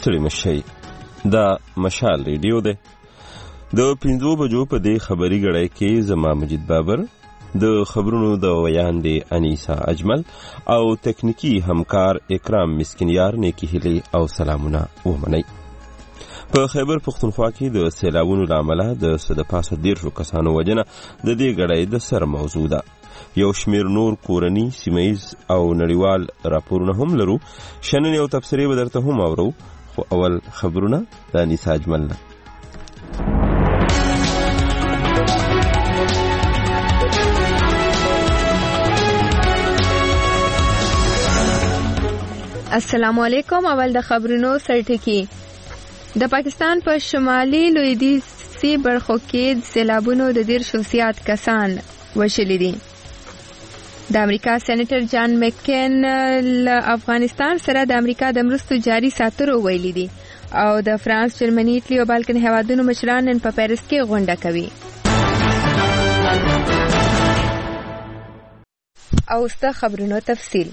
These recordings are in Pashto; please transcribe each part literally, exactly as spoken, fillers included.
ستړي مشئ. دا مشال ریډیو دی. د پنځو بجو په دې خبري غړی کې زما مجید بابر، د خبرونو د ویاندې انیسا اجمل او تکنیکی همکار اکرام مسکینیار نیکی هیلی او سلامونه ومنئ. په خیبر پختونخوا کې د سیلابونو له امله د څه د پاسه دیرشو کسانو وژنه د دې غړی د سر موضوع ده. یو شمیر نور کورني سیمهیز او نړیوال راپورونه هم لرو. شننې او تبصرې به درته هم اورو، خو اول خبرونه د انیسا اجمل نه. السلام علیکم. اول د خبرونو سرټکی. د پاکستان په شمالي لویدیځي برخو کې سیلابونو د دیرشو زیات کسان وژلي دي. د امریکا سېنیټر جان مکین له افغانستان سره د امریکا د مرستو جاري ساتلو ویلي دي او د فرانس، جرمني، ایټالي او بالکن هیوادونو مشران نن په پیرس کې غونډه کوي. او ست خبرونو تفصیل.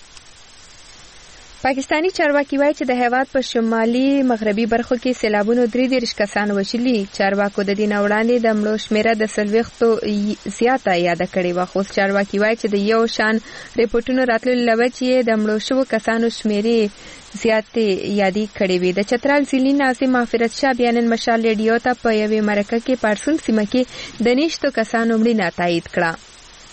پاکستانی چارواکي وایي چې د هیواد په شمالي مغربي برخو کې سیلابونو درې دیرش کسان وژلي. چارواکو د دې نه وړاندې د مړو شمیره د څلوېښتو زیاته یاده کړې وه، خو چارواکي وایي چې د یو شان ریپورټونو راتلو له وجې د مړو شوو کسانو شمیرې زیاتې یادې کړې وې. د چترال ضلعي ناظم معافرت شاه بیا نن مشال ریډیو ته په یوې مرکه کې پارسون سیمه کې د نېشتو کسانو مړینه تایید کړه.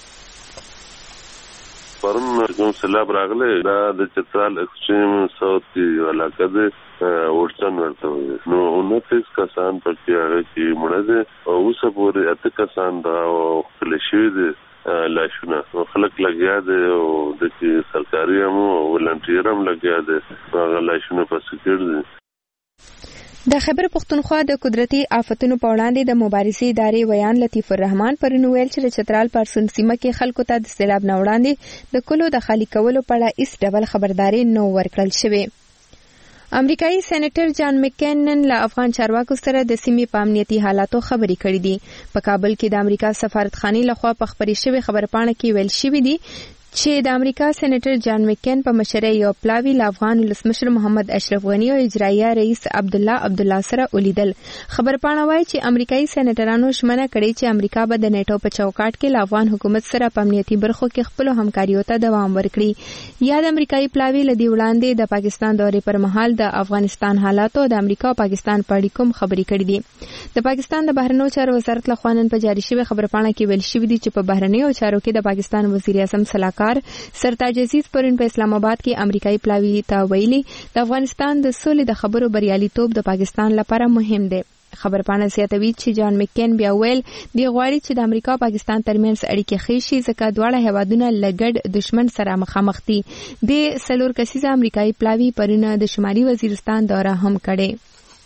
پرون کوم سیلاب راغلی دا د چترال ایکسټریم ساوث کې علاقه ده، ورچن ورته وي. نو انتیس کسان پکې هغه کې مړه دي او اوسه پورې اته کسان دا خپل شوي دي لاشونه. خلک لګیا دي او د چې سرکاري هم او ولنټیر هم لګیا دي، هغه لاشونه پسې کړي دي. د خیبر پختونخوا د قدرتي آفتونو په وړاندې د مبارزې ادارې ویان لطیف الرحمن پرون ویل چې د چترال پارسون سیمه کې خلکو ته د سیلاب نه وړاندې د کلو د خالي کولو په اړه هیڅ ډول خبرداري نه ورکړل شوې. امریکایي سېنیټر جان مکین نن له افغان چارواکو سره د سیمې په امنیتي حالاتو خبرې کړې دي. په کابل کې د امریکا سفارتخانې لخوا په خبرې شوې خبرپاڼه کې ویل شوي دي چې د امریکا سېنیټر جان مکین په مشرۍ یو پلاوی له افغان ولسمشر محمد اشرف غنی او اجرایه رئیس عبد الله عبد الله سره ولیدل. خبرپاڼه وايي چې امریکایي سېنیټرانو ژمنه کړې چې امریکا به د نیټو په چوکاټ کې له افغان حکومت سره په امنیتي برخو کې خپل همکاریو ته دوام ورکړي. یا د امریکایي پلاوی له دې وړاندې د پاکستان دورې پر مهال د افغانستان حالاتو د امریکا او پاکستان په اړیکو خبرې کړې دي. د پاکستان د بهرنیو چارو وزارت لخوا نن په جاري شوې خبرپاڼه کې ویل شوي دي چې په بهرنیو چارو کې د پاکستان وزیر اعظم سلاکار سرتاج عزیز پرون په اسلام آباد کې امریکایي پلاوی ته ویلي د افغانستان د سولې د خبرو بریالیتوب د پاکستان لپاره مهم دی. خبرپاڼه زیاتوي چې جان مکین بیا ویل دی غواړي چې د امریکا او پاکستان ترمنځ اړیکې ښې شي ځکه دواړه هیوادونه له ګډ دشمن سره مخامخ دي. د څلور کسیزه امریکایي پلاوی پرون د شمالي وزیرستان دوره هم کړې.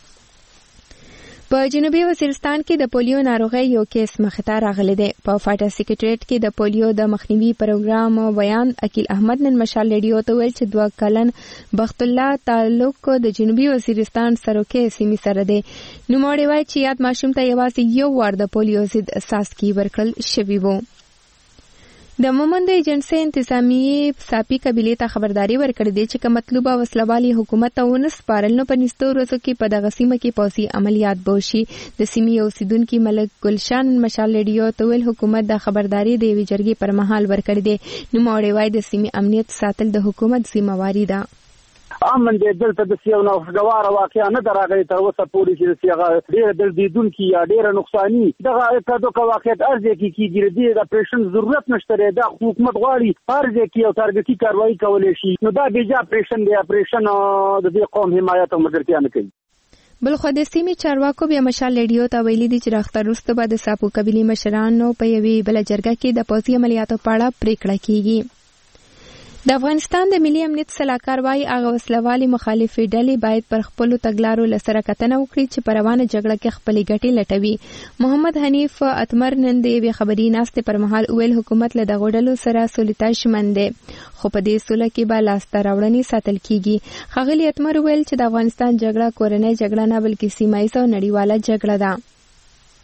په جنوبي وزیرستان کې د پولیو ناروغۍ یو کیس مخې ته راغلی دی. په فاټا سیکریټریټ کې د پولیو د مخنیوي پروګرام ویان عقیل احمد نن مشال ریډیو ته ویل چې دوه کلن بخت الله تعلق د جنوبي وزیرستان سروکې سیمې سره دی. نوموړی وایي چې یاد ماشوم ته یوازې یو وار د پولیو ضد څاڅکي ورکړل شوي وو. د مومند ایجنسي انتظامیې ساپي قبیلې ته خبرداري ورکړې ده چې که مطلوبه وسلوالي حکومت ته ونه سپارل نو په نږدې ورځو کې په دغه سیمه کې پوځي عملیات به وشي. د سیمې اوسیدونکي ملک ګلشان مشال ریډیو ته ویل حکومت د خبرداري د یوې جرګې پر مهال ورکړې ده. نوموړی وایي د سیمې امنیت ساتل د حکومت ذمہواري ده. امن دې دلته د سیو نو غواره واقعا نه دراغلي تر اوسه پوری چې سیغه ډېر د دیدونکو یا ډېر نقصانی دغه کډو کا واقعیت ارزه کې کیږي د اپریشن ضرورت نشته. د حکومت غواړي ارزه کې او تارګتي کاروایی کولای شي، نو دا بیجا اپریشن دی اپریشن د دې قوم حمایت او مدرتیا نه کوي. بلخو د سیمې چارواکو بیا مشال ریډیو ته ویلي دي چې راخته وروسته به د ساپو قبیلې مشرانو په یوې بله جرګه کې د پوځي عملیاتو په اړه پریکړه کیږي. د افغانستان د ملي امنیت سلاکار وايي هغه وسلوالي مخالفې ډلې باید پر خپلو تګلارو له سره کتنه وکړي چې په روانه جګړه کې خپلې ګټې لټوي. محمد حنیف اتمر نن د یوې خبري ناستې پر مهال ویل حکومت له دغو ډلو سره سولې ته ژمن دی، خو په دې سوله کې به لاسته راوړنې ساتل کیږي. ښاغلي اتمر ویل چې د افغانستان جګړه کورنۍ جګړه نه بلکې سیمه ییزه او نړیواله جګړه ده.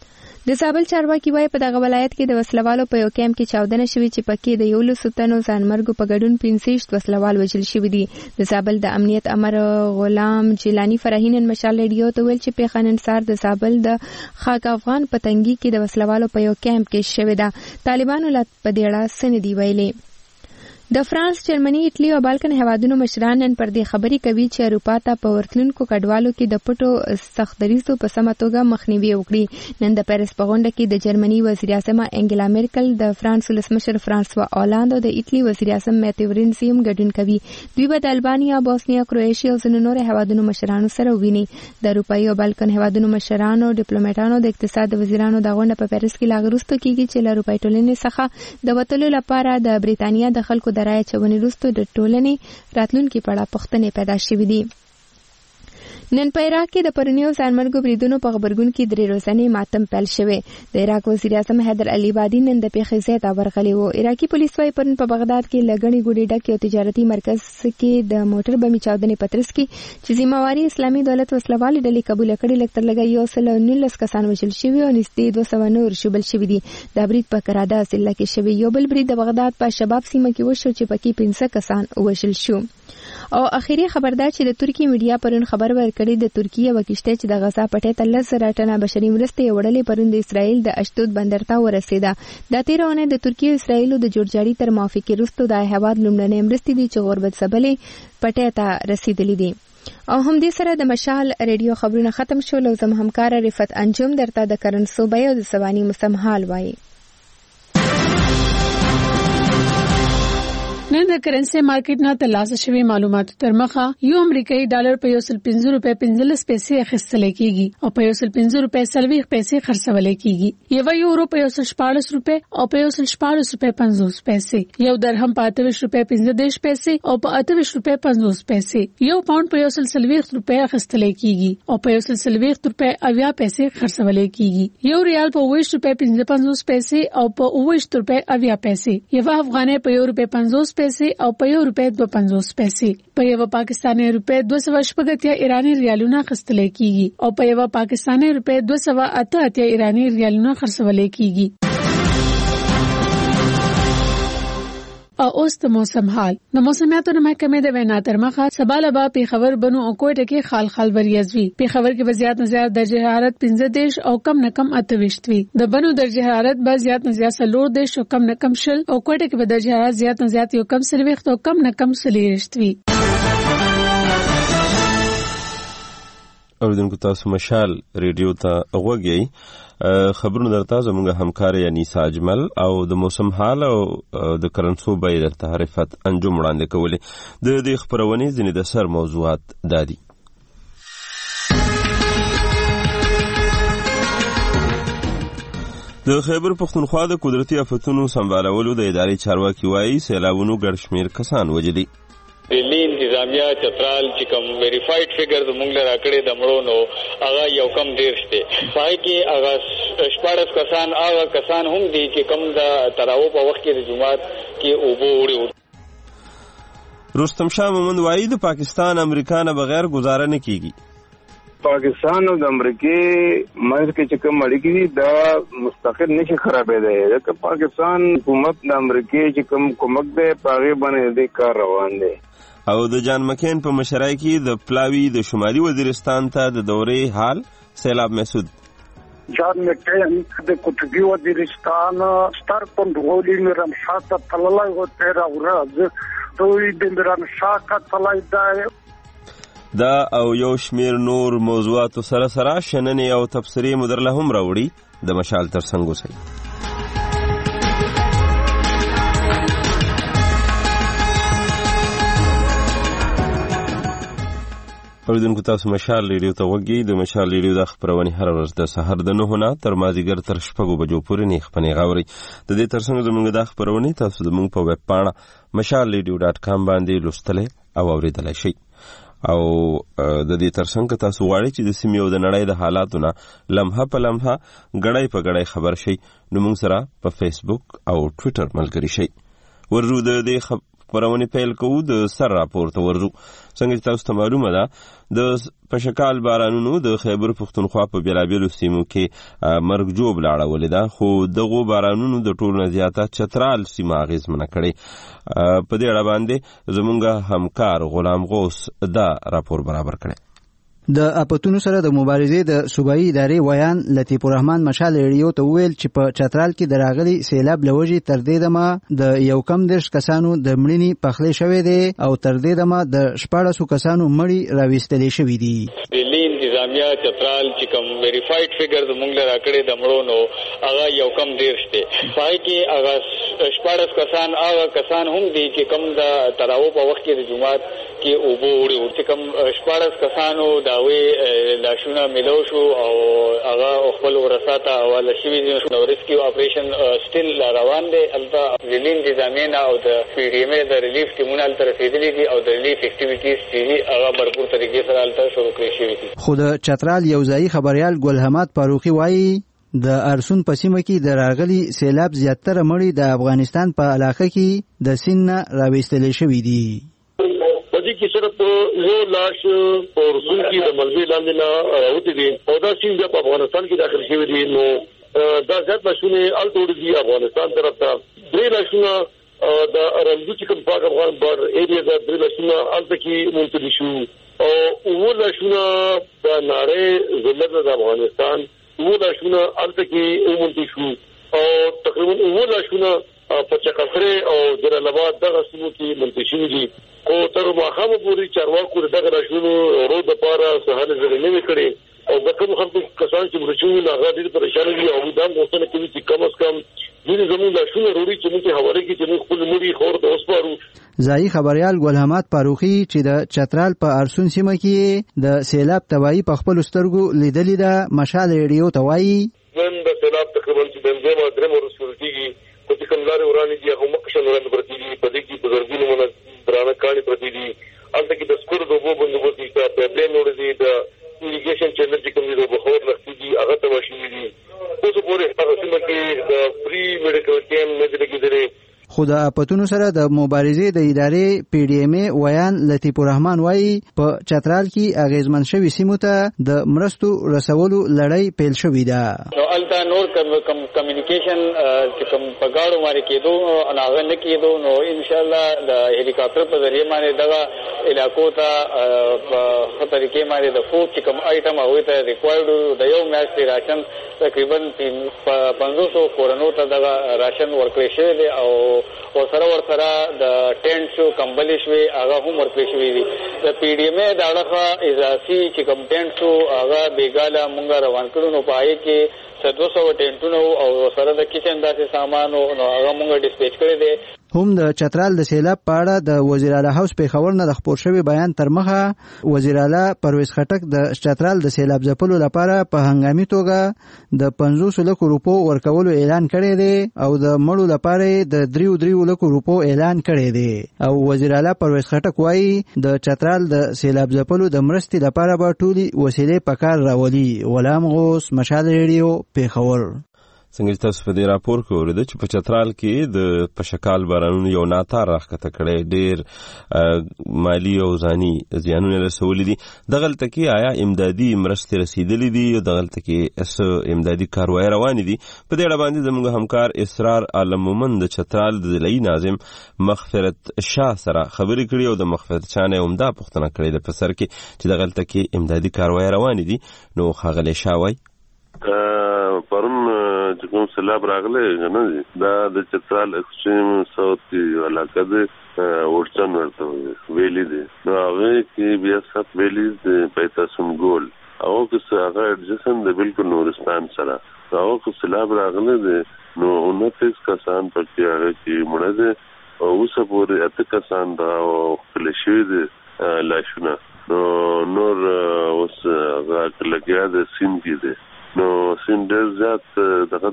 د زابل چارواکي وایي په دغه ولایت کې د وسلوالو په یو کیمپ کې چاودنه شوې چې پکې د یولسو تنو ځانمرګو په ګډون پنځه وسلوال وژل شوي دي. د زابل د امنیت امر غلام جیلانی فرحی نن مشال ریډیو ته ویل چې پیښه نن سهار د زابل د خاک افغان په تنګي کې د وسلوالو په یو کیمپ کې شوې ده. طالبانو لا په دې اړه څه نه دي ویلي. د فرانس، جرمني، ایټالي او بالکن هیوادونو مشران نن پر دې خبرې کوي چې اروپا ته په ورتلونکو کډوالو کې د پټو سختدریزو په سمه توګه مخنیوي وکړي. نن د پیرس په غونډه کې د جرمني وزیر اعظم انګلا میرکل، د فرانس ولسمشر فرانسوا اولاند او د ایټالي وزیر اعظم میتیو رینزي هم ګډون کوي. دوی به د البانیا، بوسنیا، کروئیشیا او ځینو نورو هیوادونو مشرانو سره وویني. د اروپایي او بالکن هیوادونو مشرانو، ډیپلوماټانو، د اقتصاد د وزیرانو د غونډه په پیرس کې لا وروسته کېږي چې له اروپایي ټولنې څخه د وتلو لپاره د بریتانیا د خلکو د رایې چونې وروسته د ټولنې راتلونکي په اړه پوښتنې پیدا شوې دي. نن په عراق کې د پرونیو ځانمرګو بریدونو په خبرګون کې درې ورځې ماتم پیل شوی. د عراق وزیر اعظم حیدر علي عبادي نن د پیښې ځای ته ورغلی و. عراقي پولیس وايي پرون په بغداد کې لګڼې ګوډې ډک یو تجارتي مرکز کې د موټر بمي چاودنې په ترڅ کې چې ذمہواري اسلامي دولت وسلوالې ډلې قبول کړي لږ تر لږه یو سل او نولس کسان وژل شوي او نږدې دوه سوه نور ژوبل شوي دي. دا برید په کراده ضلع کې شوی. یو بل برید د بغداد په شباب سیمه کې وشو چې پکې پنځه کسان وژل شو. او اخیری خبر دا چې د ترکی میډیا پرون خبر ورکړی د ترکیه وکشته چې د غزا پټې ته لس زره ټنه بشري مرستې وړلې پرون د اسرائیل د اشدود بندر ته ورسېده. دا تیرونه د ترکیه او اسرائیل د جوړجاړي تر موافقې وروسته د هیواد لومړنۍ مرستې دي چې غربت سبلې پټې ته رسیدلې دي. او هم دې سره د مشال ریډیو خبرونه ختم شول. او زم همکار رفت انجم درته د کرن صوبې او د سوانی موسم حال وایي. نن د کرنسي مارکیټ نه ترلاسه شوی معلوماتو تر مخه یو امریکایي ډالر په یو سل پنځه روپۍ پنځلس پیسې اخیستل کېږي او په یو سل پنځه روپۍ څلوېښت پیسې خرڅول کېږي. یو یورو په یو سل شپاړس روپۍ او په یو سل شپاړس روپۍ پنځوس پیسې، یو درهم په اته ویشت روپۍ پنځه دېرش پیسې او په اته ویشت روپۍ پنځوس پیسې، یو پاوند په یو سل څلوېښت روپۍ اخیستل کېږي او په یو سل څلوېښت روپۍ اویا پیسې خرڅول کېږي. یو ریال په اووه ویشت روپۍ پنځه پنځوس پیسې او په اووه ویشت روپۍ اویا پیسې، یو افغانۍ په یو روپۍ پنځوس پیسې او په یو روپۍ دوه پنځوس پیسې، په یو پاکستاني روپۍ دوه سوه شپږ اتیا ایرانی ریالونه اخیستل کېږي او په یو پاکستاني روپۍ دوه سوه اته اتیا ایرانی ریالونه خرڅول کېږي. او اوس د موسم حال. د موسمیاتو محکمې د وینا تر مخه سبا لبا پیښور بنو او کوټه کې خال خال وریځوي. پیښور کې وضعیت نه زیات درجه حرارت پنځه دېرش او کم نه کم اته ویشت وي. د بنو درجه حرارت به زیات نه زیات څلور دېرش او کم نه کم شل او کوټه کې به درجه حرارت زیات نه زیات یو کم څلوېښت او کم نه کم څلوېښت وي. اوریدونکو تاسو مشال ریډیو ته غوږی. خبرونه درته زموږ همکار انیسا اجمل او د موسم حال او د کرنسو بای درته رفت انجم وړاندې کولې. د دې خبرونې ځینې د سر موضوعات دادي. د خیبر پښتونخوا د قدرتي آفتونو سمبالولو د ادارې چارواکي وایي سیلابونو ګڼ شمېر کسان وژلي. دلی انتظامیه چترال چې کوم ویریفاید فیګر زموږ له راکړې د مړو نو هغه یو کم دېرش دی. پای کې هغه شپاړس کسان هغه کسان هم دي چې کوم د تراو په وخت کې د جمعات کې اوبه وړي. رستم شاه محمد وایي د پاکستان امریکا نه بغیر گزاره نه کیږي. پاکستان او د امریکای منځ کې چې کوم اړیکې دي دا مستقل نشي خرابېدای. ځکه پاکستان حکومت د امریکای چې کوم کومک دی په هغې باندې د کار روان دی. او د جان مکین په مشرۍ کې د پلاوی د شمالي وزیرستان ته د دورې حال سیلاب محسود. جان مکین د قطبي وزیرستان ستر کنټرولي میرم شاته تللای و تیرا ورځ دوی د میرم شاته تلای دی. دا او یو شمیر نور موضوعات سره سره شننې او تبصرې مدرله هم راوړي. د مشال تر څنګ اوسئ. اوریدونکو تاسو مشال ریډیو ته وګورئ. د مشال ریډیو د خبرونه هر ورځ د سحر د نهه نه تر مازیګر تر شپږو بجو پورې نه خپنې غاوري. د دې ترڅنګ زموږ د خبرونه تاسو زموږ په ویب پاڼه مشال ریډیو ډاټ کام باندې لوستلې او اوریدلای شئ. او د دې ترڅنګ تاسو غواړئ چې د سیمې او د نړۍ د حالاتو نه لمحه په لمحه غړای په غړای خبر شئ نو موږ سره په فیسبوک او ټوئیټر ملګری شئ. ورجو د دې خبرونه پیل کوو د سر راپور ته ورځو. څنګه چې تاسو ته معلومه ده د پشکال بارانونو د خیبر پښتونخوا په بیلابیلو سیمو کې مرګ جوړ لاړولې ده، خو دغه بارانونو د ټولو نه زیاته چترال سیمه اغیزمنه کړې. په دې اړه باندې زمونږ همکار غلام غوث دا راپور برابر کړی. د اپتونو سره د مبارزې د صوبایي ادارې ویان لطیف الرحمن مشال ریډیو ته وویل چې په چترال کې د راغلي سیلاب لوجې تر دې دمه د یو کم دېرش کسانو د مړینې پخلی شوی دی او تر دې دمه د شپاړسو کسانو مړي راویستلی شوي دي. دلی انتظامیه چترال چې کوم ویریفاید فیګر زموږ له راکړې د مړو نو هغه یو کم دېرش دی. پای کې هغه شپاړس کسان هغه کسان هم دي چې کوم د تراو په وخت کې د جمعات کې اوبه وړي او چې کوم شپاړس کسانو د وی لاشونه ملو شو او هغه خپل ورثاته حواله شوي دي. نو ریسکیو اپریشن سټیل روان دی. البته ریلی انتظامیه او د پی ډي ایم ای د ریلیف ټیمونه هلته رسېدلي دي او د ریلیف اکټیویټیز چې دي هغه بھرپور طریقې سره هلته شروع کړې شوي دي. خو د چترال یو ځایي خبریال ګل حماد فاروقي وایي د ارسون په سیمه کې د راغلي سیلاب زیاتره مړي د افغانستان په علاقه کې د سین نه راویستلی شوي دي. کی صرف یو لاش ارسون کی د ملبي لاندې نه راوتی دي او دا سین د افغانستان کې داخل شوی دي. نو دا ځات لاشونه الټوډ دي افغانستان طرف ته. درې لاشونه د رنګو چې کوم پاک افغان بار ایریا د درې لاشونه الته کې منتقل شو او وو لاشونه د ناره زلزلہ د افغانستان وو لاشونه الته کې منتقل شو او تقریبا وو لاشونه په چکسره او جلالاباد دغه سیمو کې منتقل شوي دي. او تر ماخامو پورې چارواکو دغه راشونو ورو د پاره سهال زړه نه وکړي او د کوم خلکو کسان چې مرچو نه هغه ډېر پریشان دي او دا غوښتنه کوي چې کم از کم دې زموږ لاشونه وروړي چې موږ حواله کې چې موږ خپل مړي خور ته وسپارو. ځایي خبریال ګل حماد فاروقي چې د چترال په ارسون سیمه کې د سیلاب تباہي په خپل سترګو لیدلې ده مشال ریډیو ته وایي نن د سیلاب تقریبا چې د دې ما درې ورځې کېږي چې کوم لارې ورانې دي هغه مخکښ ورانې پرتې دي. په دې کې بزرګونو مونږ درانه کاڼي پرتې دي. هلته کې د سکرو د اوبو بندوبست نشته. پایپلاین وړي دي. د ایریګیشن چینل چې کوم دي د بخور لښتي دي هغه تباه شوي دي. اوس پورې هغه سیمه کې د فری میډیکل کیمپ نه دي لګېدلې. خو د اپتونو سره د مبارزې د ادارې پی ډي ایم ای ویان لطیف الرحمن وایي په چترال کې اغیزمن شوي سیمو ته د مرستو رسولو لړۍ پیل شوې ده. نو الته نور کمیونیکیشن چې کوم په ګاډو باندې کېدو او هغه نه کېدو نو ان شاء الله د هلیکاپټر په ذریعه باندې دغه علاقو ته په ښه طریقې باندې د فوډ چې کوم آیټم هغوی ته ریکوایرډ د یو میاشتې راشن تقریبا پنځوسو کورنو ته دغه راشن ورکړی شوی دی او او سره ورسره د ټینټ شو کمبلې شوې هغه هم ورکړی شوي دي. د پی ډي ایم ای د اړخه اضافي چې کوم ټینټ شو هغه بېګاله مونږ روان کړو. نو په هغې کې څه دوه سوه ټینټونه او سره د کچن داسې سامان نو هغه مونږ ډسپیچ کړی دی. هم د چترال د سیلاب په اړه د وزیر اعلی هاوس پیښور نه د خپور شوي بیان تر مخه وزیر اعلی پرویز خټک د چترال د سیلاب ځپلو لپاره په هنګامي توګه د پنځوس لکو روپو ورکولو اعلان کړی دی او د مړو لپاره د دریو دریو لکو روپو اعلان کړی دی. او وزیر اعلی پرویز خټک وایي د چترال د سیلاب ځپلو د مرستې لپاره به ټولې وسیلې په کار راولي. غلام غوث مشال ریډیو پیښور. څنګه چې تاسو په دې راپور کې اوریدل چې په چترال کې د پشکال بارانونو یو ناتار راښکته کړی ډېر مالي او ځاني زیانونه رسولي دي. دغلته کې آیا امدادي مرستې رسېدلې دي او دغلته کې څه امدادي کاروایي روانې دي؟ په دې اړه باندې زموږ همکار اسرار عالم مومند د چترال د ضلعي ناظم مغفرت شاه سره خبرې کړي او د مغفرت شاه نه عمده پوښتنه کړې ده په سر کې چې دغلته کې امدادي کاروایي روانې دي. نو ښاغلی شاه وایي پرون چې کوم سیلاب راغلی نه دي دا د چترال ایکسټریم ساوث کې علاقه ده ورچن ورته ویلي دي. نو هغه کې بیا سات ویلي د پیتاسون ګول هغه کې هغه اډجسن د بالکل نورستان سره هغه کې سیلاب راغلی دی. نو انتیس کسان پکې هغه کې مړه دي او اوسه پورې اته کسان دا خپل شوي دي لاشونه. نو نور اوس هغه لګیا د سیم کې دي. نو سیم ډېر زیات دغه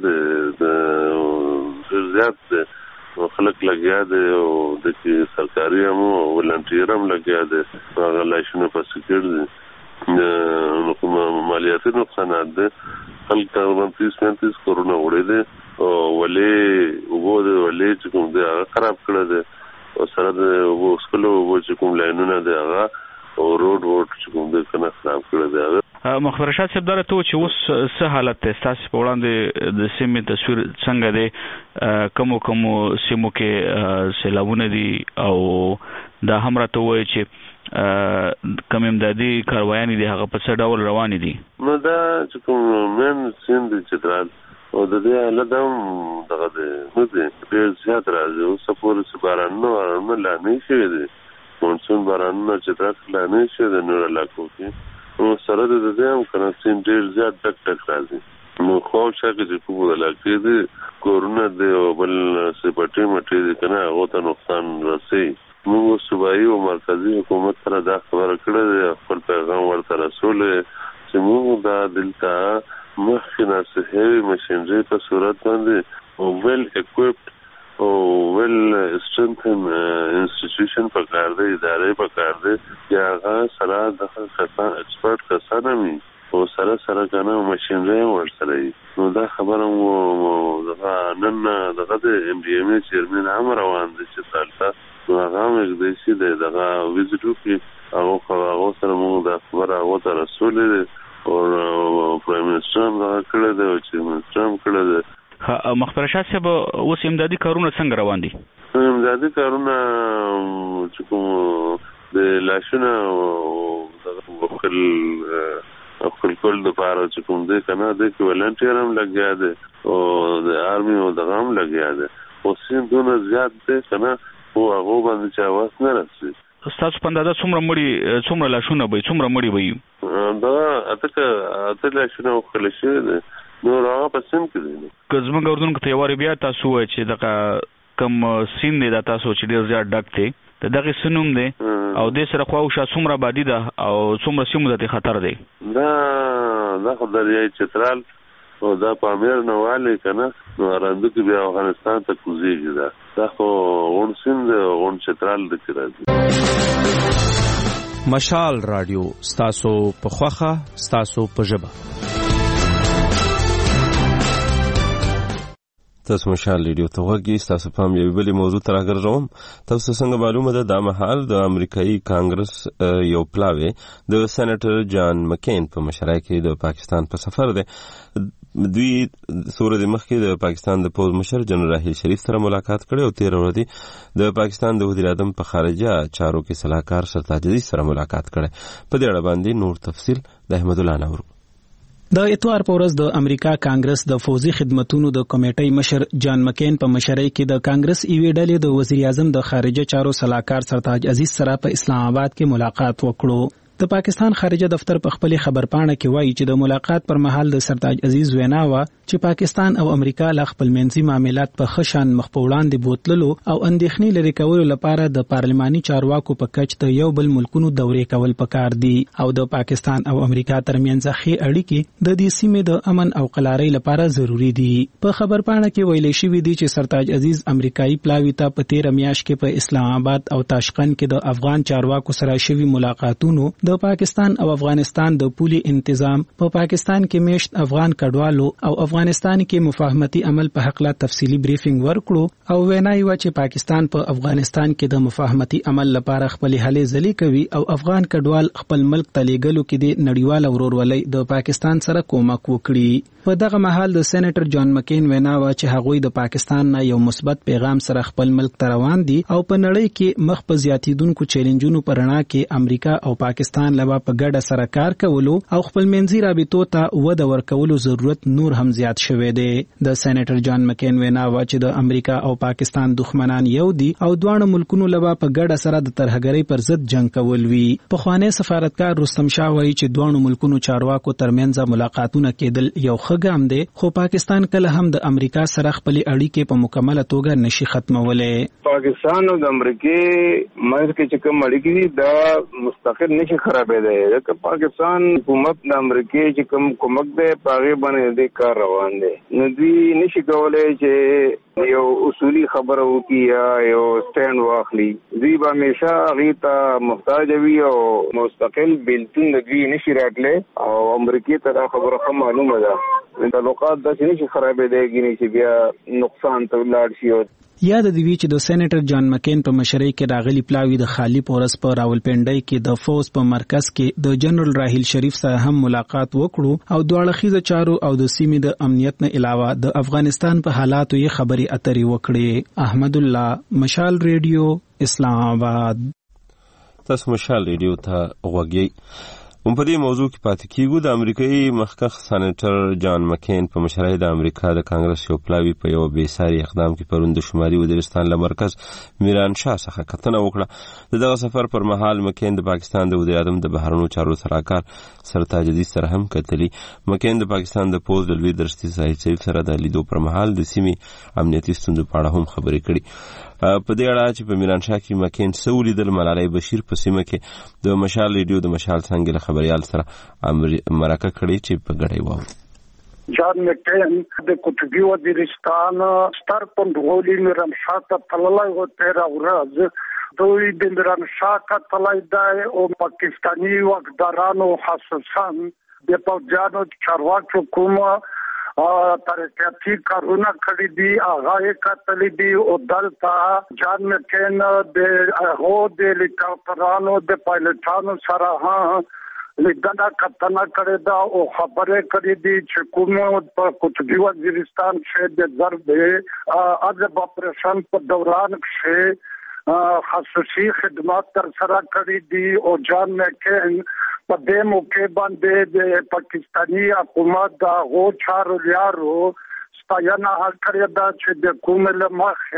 ډېر زیات خلک لګیا دی او د کې سرکاري هم او ولنټیر هم لګیا دی. هغه لاشونه پسې کړي دي. نو کوم مالیاتي نقصانات دی خلک تقریبا تیس پینتیس کروڑه وړي دي او ولې اوبه د ولې چې کوم دی هغه خراب کړی دی. او سره د وسکلو چې کوم لاینونه دی هغه او روډ ووټ چې کوم د کنه خراب کړی دی هغه. مخبر رشاد صاحب دا ته چې اوس څه حالت ته تاسو په وړاندې د سیمې تصویر څنګه دی، کوم کوم سیمو کې سیلابونه دي او دا هم راته وایي چې کوم امدادي کاروایان دي هغه په څه ډول روان دي؟ نو دا چې کوم مین سیند چترال او د دې حالت هم دغه دی نو دی ډېر زیات راځي. اوس پورې چې باران نه ورنه لا نه شي دی مونسون باران نه چترال لا نه شي د نور علاقو کې نو سره د دې هم کنه سین ډېر زیات ټک ټک راځي. نو خو شکه چې په علاقې دي کورونا دی او بل سپټي مټي دي کنه هغه ته نقصان رسي. موږ صوبایي او مرکزی حکومت سره دا خبره کړې ده، خپل پیغام ورته رسول چې موږ دا دلته مخکنه صحي ماشينري په صورت باندې او ویل اکوپډ او ویل سترنثن انسټیټیوشن په کار دی، ادارې په کار دی چې هغه سره د کسان ایکسپرت کسان وي او سره سره کنه ماشينري ورسره وي. نو دا خبره مو دغه نن دغه د ام ډي ام ای چیرمن هم روان دي چې تاسو نو هغه موږ د شي دغه ویزټ وکړي او هغه سره موږ د خبره وته رسول دي او پرایم منسټر هم دا کړی دی چې منسټر هم کړی دی. مخبر رشاد صاحب اوس امدادي کارونه څنګه روان دي؟ امدادي کارونه چې کوم د لاشونه او خپل خپل کول د پاره چې کوم دی کنه د کې ولنټیر هم لګیا دی او د آرمي او د غام لګیا دی او سین دونه زیات دی کنه او هغه باندې چې واس نه راسي. تاسو په اندازه څومره مړي څومره لاشونه به څومره مړي وي؟ دا اته اته لاشونه خپل شي دي نو راغه پسند کړی. که زموږ اردن کې یواري بیا تاسو وایي چې دغه کم سین دی دا تاسو چې ډیر زیات ډک دی دغه سنوم دی او د سره خو شا څومره بادي ده او څومره سیمه د خطر دی؟ دا دا خدای چترال او دا پامیر نواله کنه نو راندو کې بیا افغانستان ته کوزيږي دا دا خو اون سین دی اون چترال د کړه. مشال رادیو ستاسو په خوخه ستاسو په ژبه. تاسو مشال ریډیو ته وګورئ. تاسو په یوه بلې موضوع تر راګرځوم. تاسو څنګه معلومه ده د مهال د امریکایي کانګرس یو پلاوی د سېنیټر جان مکین په مشرۍ کې د پاکستان په سفر دی. دوی سورې مخکې د پاکستان د پوز مشر جنرال راحیل شریف سره ملاقات کړي او تیر ورځ د پاکستان د وزیر اعظم په خارجه چارو کې صلاحکار سرتاج عزیز سره ملاقات کړي. په دې اړه باندې نور تفصیل د احمد الله نور. د اتوار په ورځ د امریکا کانګرس د فوزي خدماتونو د کمیټې مشر جان مکین په مشرۍ کې د کانګرس ایوې ډلې د وزیر اعظم د خارجه چارو صلاحکار سرتاج عزیز سره په اسلام آباد کې ملاقات وکړو. د پاکستان خارجه دفتر په خپل خبرپاڼه کې وایي چې د ملاقات پر مهال د سرتاج عزیز وینا و چې پاکستان او امریکا له خپل منځي معاملات په خشن مخ په وړاندې بوتللو او اندېښنې لري کولو لپاره د پارلماني چارواکو په کچ د یو بل ملکونو دورې کول پکار دي او د پاکستان او امریکا ترمنځ ښې اړیکې د دې سیمې د امن او قلارۍ لپاره ضروری دي. په خبرپاڼه کې ویل شوی دی چې سرتاج عزیز امریکایي پلاوی ته په تیر میاشت کې په اسلام آباد او تاشقند کې د افغان چارواکو سره شوی ملاقاتونو د پاکستان او افغانستان د پولي انتظام په پا پاکستان کې میشت افغان کډوالو او افغانستان کې مفاهمتي عمل په حق لا تفصیلی بریفینګ ورکړو او وینای و چې پاکستان په پا افغانستان کې د مفاهمتي عمل لپاره خپل هلې ځلې کوي او افغان کډوال خپل ملک ته لیږلو کې د نړیوال ورورولۍ د پاکستان سره کومک وکړي. په دغه مهال د سېنیټر جان مکین وینا و چې هغوی د پاکستان نه یو مثبت پیغام سره خپل ملک ته روان دي او په نړۍ کې مخ په زیاتیدونکو چیلنجونو پر رڼا کې امریکا او پاکستان لپاره په ګډه سره کار کولو او خپل منځي رابطو ته وده ورکولو ضرورت نور هم زیات شوی دی. د سېنیټر جان مکین وینا و چې د امریکا او پاکستان دښمنان یو دي او دواړو ملکونو لپاره په ګډه سره د ترهګرۍ پر ضد جنگ کول وی. په خوانی سفارتکار رستم شاه وایي چې دواړو ملکونو چارواکو ترمنځ ملاقاتونه کېدل یو ښه ګام دی خو پاکستان کله هم د امریکا سره خپل اړیکې په مکمله توګه نشي ختمولای. پاکستان او د امریکای مېز کې چې کوم اړیکې دا مستقل نشي خرابېدای. د پاکستان حکومت د امریکای چې کوم کومک دی پاغه باندې د کار روان دی نو دوی نشي کولای چې یو اصولي خبره وکړي یا یو سټاند واخلي. دوی به همیشه هغه ته محتاج وي او مستقل بیلتون د دوی نشي راټلي او امریکای ته خبره معلومه ده تعلقات د نشي خرابېدای چې بیا نقصان ته لاړ شي. یاد دی وی چې د سېنیټر جان مکین په مشرۍ کې راغلي پلاوی د خالی پورس په راولپنډۍ کې د فوز په مرکز کې د جنرال راحیل شریف سره هم ملاقات وکړو او دواړه خيزه چارو او د سیمې د امنیت نه علاوه د افغانستان په حالاتو یې خبري اترې وکړې. احمد الله، مشال ریډیو، اسلام آباد. تاسو مشال ریډیو ته غوږی. هم په دې موضوع کې پاتې کیږو. د امریکایي مخکښ سېنیټر جان مکین په مشرۍ د امریکا د کانګرس یو پلاوی په یو بې ساري اقدام کې پرون د شمالي وزیرستان له مرکز میران شاه څخه کتنه وکړه. دغه سفر پر مهال مکین د پاکستان د وزیر اعظم د بهرنیو چارو سلاکار سرتاج عزیز سره هم کتلی. مکین د پاکستان د پوز د لوی درستي زاهد شریف سره د لیدو پر مهال د سیمې امنیتي ستونزو په اړه هم خبرې کړې. په دې اړه چې په میران شاه کې مکین څه ولیدل، ملالۍ بشیر په سیمه کې د مشال ریډیو د مشال څنګه له خبريال سره مرکه کړې چې په ګډه و. جان مکین د قطبي وزیرستان ستر پندغولي میران شاه ته تللی و تیره ورځ. دوی د میران شاه ته تللی دی او پاکستاني واکدارانو خصوصا د پوځیانو چارواکو کومه ترقیاتی کارونه کړی دي هغه یې کتلی دي او دلته جان مکین د هغو د هلیکاپټرانو د پایلټانو سره لیدنه کتنه کړې ده او خبرې کړې دي چې کوم په قطبي وزیرستان کې د ضرب عذاب اپریشن په دوران کې خصوصي خدمات تر سره کړې دي او جان مکین په دې موقع باندې د پاکستاني حکومت د غو چارو لیارو ستاینه کړې ده چې د کوم له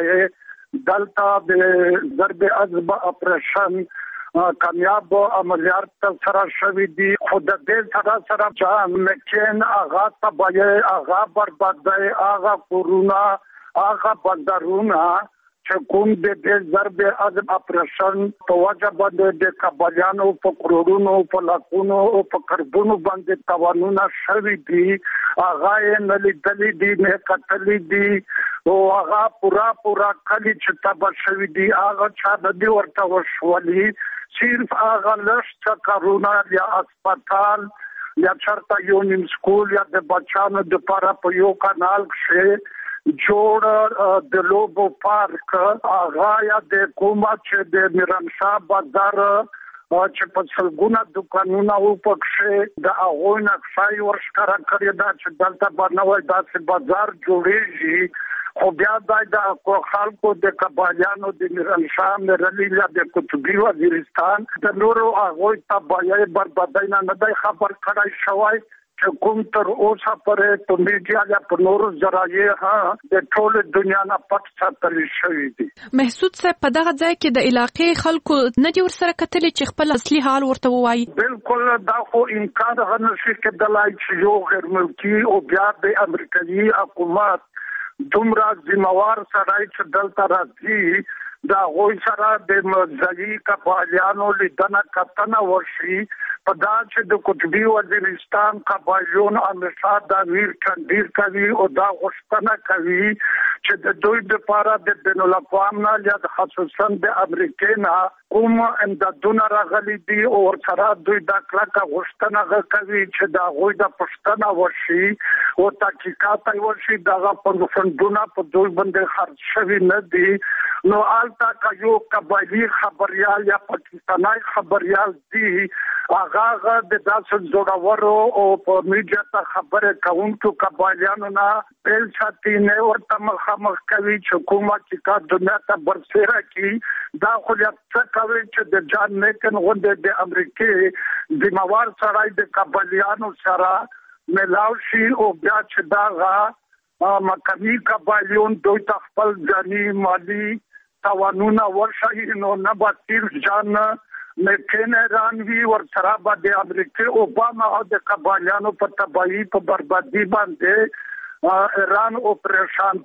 مخه دلته د ضرب عذاب اپریشن کامیاب عملیات تر سره شوې دي. خو د دې سره سره جان مکین هغه تباہي هغه بربادي هغه کورونا هغه بندرونه چې کوم د دې ضرب عذاب اپریشن په وجه باندې د کابلیانو په کروڑونو په لاکونو او په کربونو باندې توانونه شوي دي هغه یې نه لیدلي دي نه کتلي دي او هغه پورا پورا کلی چې تباه شوي دي هغه چا د دې ورته وشولي. صرف هغه لږ کارونه یا هسپتال یا چرته یو نیم سکول یا د بچانو دپاره په یو کانال کې جوړ د لوبو پارک هغه یا د کومه چې د میران شاه بازار چې په سلګونه دکانونه و پکښې د هغو نقشه یې ورښکاره کړې ده چې دلته به نوی داسې بازار جوړېږي. خو بیا دا د خلکو د قبایلیانو د میران شاه میرلي یا د قطبي وزیرستان د نورو هغوی تباهۍ بربادۍ نه نه دی خبر کړی شوی چې کوم تر اوسه پورې په میډیا یا په نورو ذرایع د ټول دنیا نه پټ ساتل شوی دي. محسود صاحب په دغه ځای کې د علاقې خلکو نه دي ورسره کتلي چې خپل اصلي حال ورته ووایي؟ بالکل دا خو امکان نشي کېدلی چې یو غیر ملکي او بیا د امریکایي حکومت دومره ذمہوار سړی چې دلته راځي دا غوی سره د مزایي قبایلیانو لیدنه کتنه وشي. په دا چې د قطبي وزیرستان قبایلیون همیشه دا ویر ټنډیر کوي او دا غوښتنه کوي چې د دوی لپاره د بین الاقوام نه یا خصوصا د امریکې نه کوم امدادونه راغلي دي او ورسره دوی دا کلکه غوښتنه کوي چې دا غوی د پښتنه وشي او تحقیقات وشي دغه فندونه په دوی باندې خرڅ شوي نه دي. نو آلتا کا یو قبایلی خبریال یا پاکستانی خبریال دی هغه د داسې زوړورو او په میډیا ته خبره کوونکو قبایلیانو نه بل ساتي نه ورته مخامخ کوي چې کومه چې کا دنیا ته برسېره کی دا خو څه کوي چې د جان مکین غونډه د امریکای ذمہوار سړی د قبایلیانو سره ملاو شي او بیا چې دا مقامی قبایلیون دوی ته خپل ځاني مالی توانونه ورشي نو نه به جان مکین ایرانوی ورسره به د امریکای اوباما او د قبایلیانو په تباہي په بربادي باندې ایران او پریشان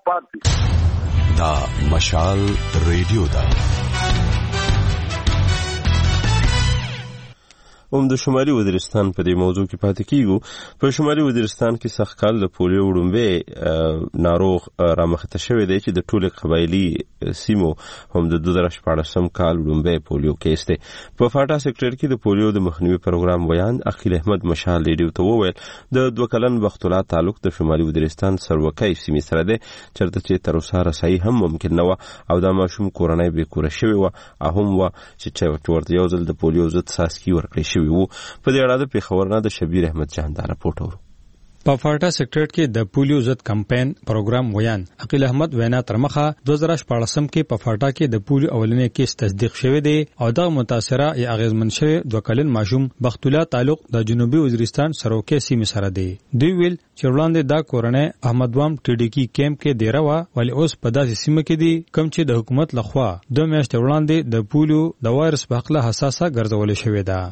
پاتې. دا مشال ریډیو دا هم د شمالي وزیرستان په دې موضوع کې پاتې کیږو. په شمالي وزیرستان کې سخت کال د پولیو وړومبی ناروغ رامخته شوی دی چې د ټولو قبایلی سیمو هم د دوه زره شپاړسم کال وړومبی پولیو کیس دی. په فاټا سېکټر کې د پولیو د مخنیوي پروګرام ویان عقیل احمد مشال ریډیو ته وویل د دوه کلن وخت الله تعلق د شمالي وزیرستان سروکۍ سیمې سره دی چېرته چې تر اوسه رسایي هم ممکن نه وه او دا ماشوم کورنۍ بې کوره شوې وه او هم وه چې ورته یو ځل د پولیو ضد څاڅکي ورکړی شوي وو. په دې اړه د پېښور نه د شبیر احمد جان دا راپورټ اورو. په فاټا سېکټر کې د پولیو ضد کمپاین پروګرام ویان عقیل احمد وینا تر مخه دوه زره شپاړسم کې په فاټا کې د پولیو اولنې کیس تصدیق شوی دی او د متاثره یا اغیزمن شوی دوه کلن ماشوم بخت الله تعلق د جنوبي وزیرستان سروکې سیمې سره دی. دوی ویل چې وړاندې دا کورنۍ احمدوام ټي ډي کی کیمپ کې دیره وا ولی اوس په داسې سیمه کې دی کوم چې د حکومت لخوا دوه میاشتې وړاندې د پولیو د وایرس په حق له حساسه ګرځول شوی دی.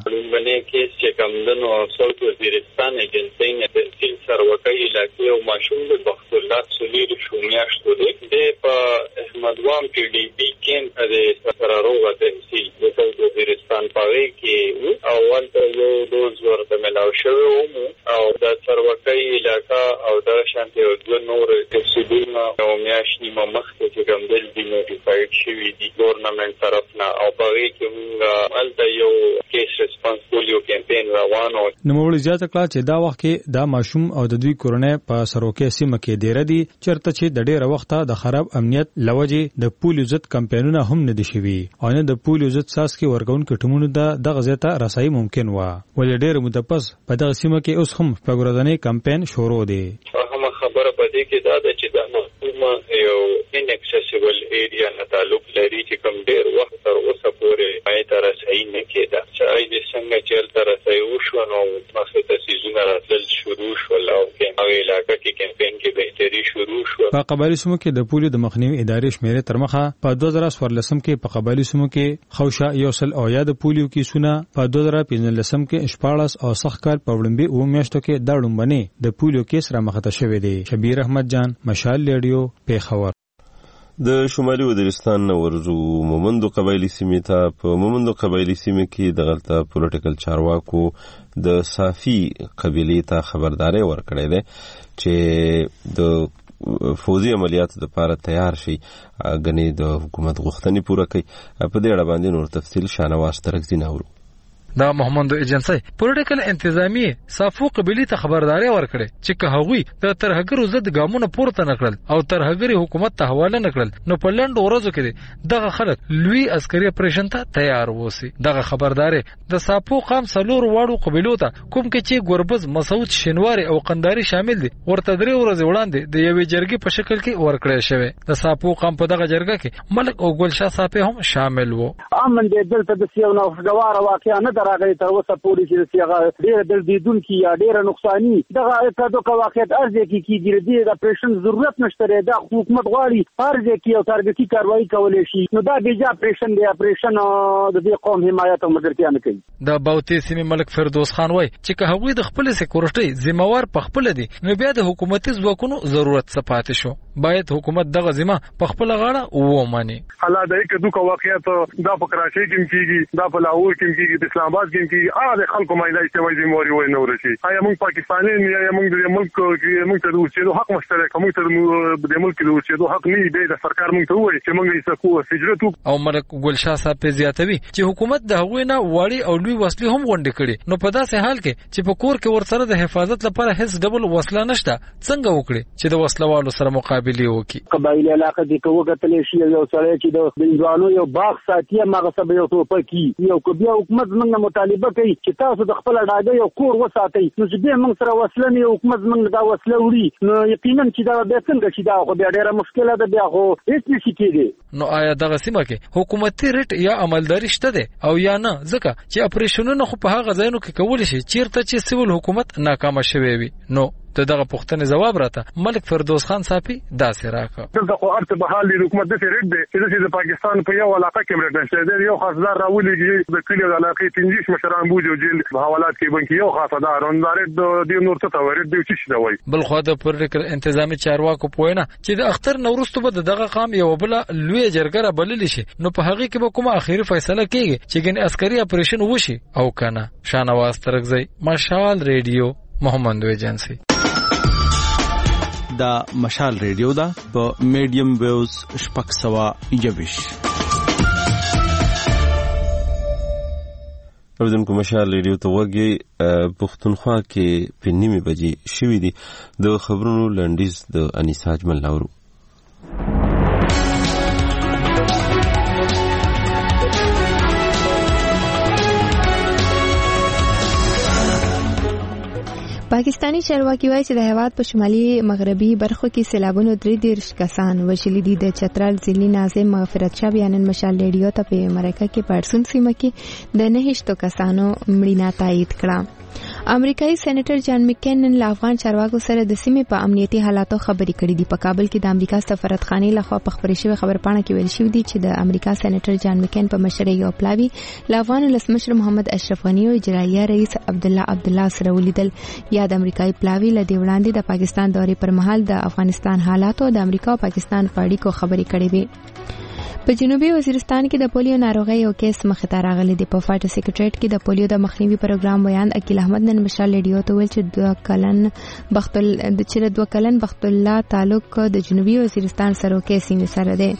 کمدنو او ساوت وزیرستان ایجنسی نه تحصیل سروکۍ علاقې او ماشوم د بخت الله څلور شو میاشتو دی د په احمدوام ټي ډي بي کیمپ د سراروغه تحصیل د ساوت وزیرستان پاوی کې اول ته یو دوز ورته ملاو شوی و او د سروکۍ علاقه او د شانتي او د نور تحصیلونه او میاشت نیمه مخکې چې کوم دل دی نوټیفاید شوی دی ګورنمنت طرف نه او پاوی کې موږ الته یو کیس ریسپانس پولیو کمپاین روانو. نوموړي زیاته کړه چې دا وخت کې دا ماشوم او د دوی کورنۍ په سروکې سیمه کې ډیر دي چرته چې د ډیره وخته د خراب امنیت لوجې د پولیو ضد کمپاینونه هم نه دي شوي او نه د پولیو ضد ساسکي ورګون کټمونو د دغه زیاته رسایي ممکن و ولې ډیر متپس په دغه سیمه کې اوس هم په ګورځنۍ کمپاین شروع دی. هغه خبره پدې کې دا ده چې دا مفهوم یو inaccessible area نه تعلق لري چې کوم ډیر وخت تر اوسه پورې پای ته رسایي نه کېده. چې د څنګه چې تر رسایي وشو نو مخکې تاسیسونه راتلل شروع شول او کې او علاقه کې کمپاین کې بهتري شروع شو. په قبایلی سیمو کې د پولیو د مخنیوي ادارې شمیرې تر مخه په دوه زره څوارلسم کې په قبایلی سیمو کې خوشا یو سل او یا د پولیو کیسونه په دوه زره پنځلسم کې شپاړس او سخت کال په وړاندې و میاشتو کې دا ډومبنه د پولیو کیس را مخته شوې دی. شبیر احمد جان مشال ریډیو پېښور. د شمالي وزیرستان نه ورځو مومندو قبایلی سیمې ته. په مومندو قبایلی سیمې کې د غلطه پولیټیکل چارواکو د صافي قبیلې ته خبرداري ورکړې ده چې د فوزي عملیاتو لپاره تیار شي غني د حکومت غوښتنې پوره کوي. په دې اړه باندې نور تفصیل شانواز ترکزی ناورو. دا محمد ایجنسی پولیټیکل انتظامی صافو قبیلې ته خبرداري ورکړه چې که هغوی د ترهګرو ضد ګامونه پورته نکړل او ترهګری حکومت ته حواله نکړل نو په لنډ ورځو کې دغه خلک لوی عسکري اپریشن ته تیار ووسی. دغه خبرداري د صافو قام څلور واړو قبیلو ته کوم کې چې ګوربز مسعود شینواری او قنداری شامل دي ورته درې ورځې وړاندې د یوې جرګې په شکل کې ورکړی شوی. د صافو قام په دغه جرګه کې ملک او ګلشاه صافي هم شامل وو. امن دې دلته د سیو نو غواره واقعا نه راغی تر اوسه پورې چې څنګه ډېر د دیدونکو یا ډېر نقصانی دغه اکادو کا واقعیت ارزه کې کیږي د اپریشن ضرورت نشته د حکومت غواړي ارزه کې او تارګتي کاروایی کولای شي نو دا د اپریشن دی اپریشن د دې قوم حمایت او مدرتیا نه کوي. د باوتی سیمې ملک فردوس خان وای چې که هغوی د خپل سکیورټي ذمہوار په خپل دي نو بیا د حکومتي ځواکونو ضرورت څه پاتې شو. باید حکومت دغه ذمہ په خپل غاړه وومني. حالات د اکادو کا واقعیت دا په کراچۍ کې کیږي دا په لاهور کې کیږي د اسلام آباد کې کیږي هغه خلکو مایلای چې وایي ذمہواری وای نه ورشي. آیا موږ پاکستاني یا موږ د ملک کې موږ ته د اوسېدو حق مشترک موږ ته د ملک د اوسېدو حق نه دی. د سرکار موږ ته وایي چې موږ یې سکو هجرت. او ملک ګلشاه صاحب زیاتوي چې حکومت د هغوی نه وړي او لوی وسلې هم غونډې کړي نو په داسې حال کې چې په کور کې ورسره د حفاظت لپاره هیڅ ډبل وسله نشته څنګه وکړي چې د وسلوالو سره مقابله وکړي. قبایلی علاقه کې کوګتلې شي یو سره چې د بنځوانو یو باغ ساتي مغه سبا یو ټوپکی یو کبیا حکومت موږ مطالبه کوي چې تاسو د خپل ډاګه یو کور وساتئ نو چې به موږ سره وسله نه حکومت موږ دا وسله وړي نو یقینا چې دا به څنګه چې دا خو بیا ډیره مشکله ده بیا خو هیڅ نشي کېږي. نو آیا دغه سیمه کې حکومتي ریټ یا عملداري شته ده او یا نه ځکه چې اپریشنونه خو په هغه ځایونو کې کول شي چیرته چې سیول حکومت ناکامه شوی وي نو ته دغه پوښتنې جواب راته ملک فردوس خان صافي داسې راکړه. دلته خو ارته بحال د حکومت د ریټ دی چې د پاکستان په یو علاقه کې مرګ نشته دی. یو خاصدار راولېږي د کلیو د علاقې پنځه مشران بوجو جیل حوالات کې بنکي یو خاصدار اندارې د نور څه تورید دی چې شي دی. بل خو د پولیټیکل انتظامی چارواکو پوینه چې د اختر نورستو به دغه قام یو بل لوی جرګه بلل شي نو په هغه کې به کومه اخیری فیصله کیږي چې ګن عسکري اپریشن وشي او کنه. شانواز ترغزی، مشال ریډیو، محمد ایجنسی. دا مشال ریډیو دا په میډیم ویوز شپږ سوه یوویش. اوردونکو مشال ریډیو ته وګي پښتونخوا کې په نیمه بجې شوې دي د خبرونو لنډیز د انیسا اجمل لاورو. پاکستانی چارواکي وایي چې د هیواد په شمالي مغربي برخو کې سیلابونو درې دېرش کسان وژلي دي. د چترال ضلعي ناظم مغفرت شاه بیا نن مشال ریډیو ته په مرکه کې په اړسون سیمه کې د نهشتو کسانو مړینه تایید کړه. امریکایي سېنیټر جان مکین نن له افغان چارواکو سره د سیمې په امنیتي حالاتو خبرې کړې دي. په کابل کې د امریکا سفارتخانې لخوا په خبرې شوې خبرپاڼه کې ویل شوی دی چې د امریکا سېنیټر جان مکین په مشرۍ یو پلاوی له افغان ولسمشر محمد اشرف غني او اجرایه رئیس عبدالله عبدالله سره ولیدل. یا د امریکایي پلاوی له دې وړاندې د پاکستان دورې پر مهال د افغانستان حالاتو او د امریکا او پاکستان په اړیکو خبرې کړې وې. په جنوبي وزیرستان کې د پولیو ناروغۍ یو کیس مخې ته راغلی دی. په فاټ سیکریټریټ کې د پولیو د مخنیوي پروګرام ویاند عقیل احمد نن مشال ریډیو ته ویل چې دوه کلن بختل چې دوه کلن بخت الله تعلق د جنوبي وزیرستان سره کې سیمه سره دی.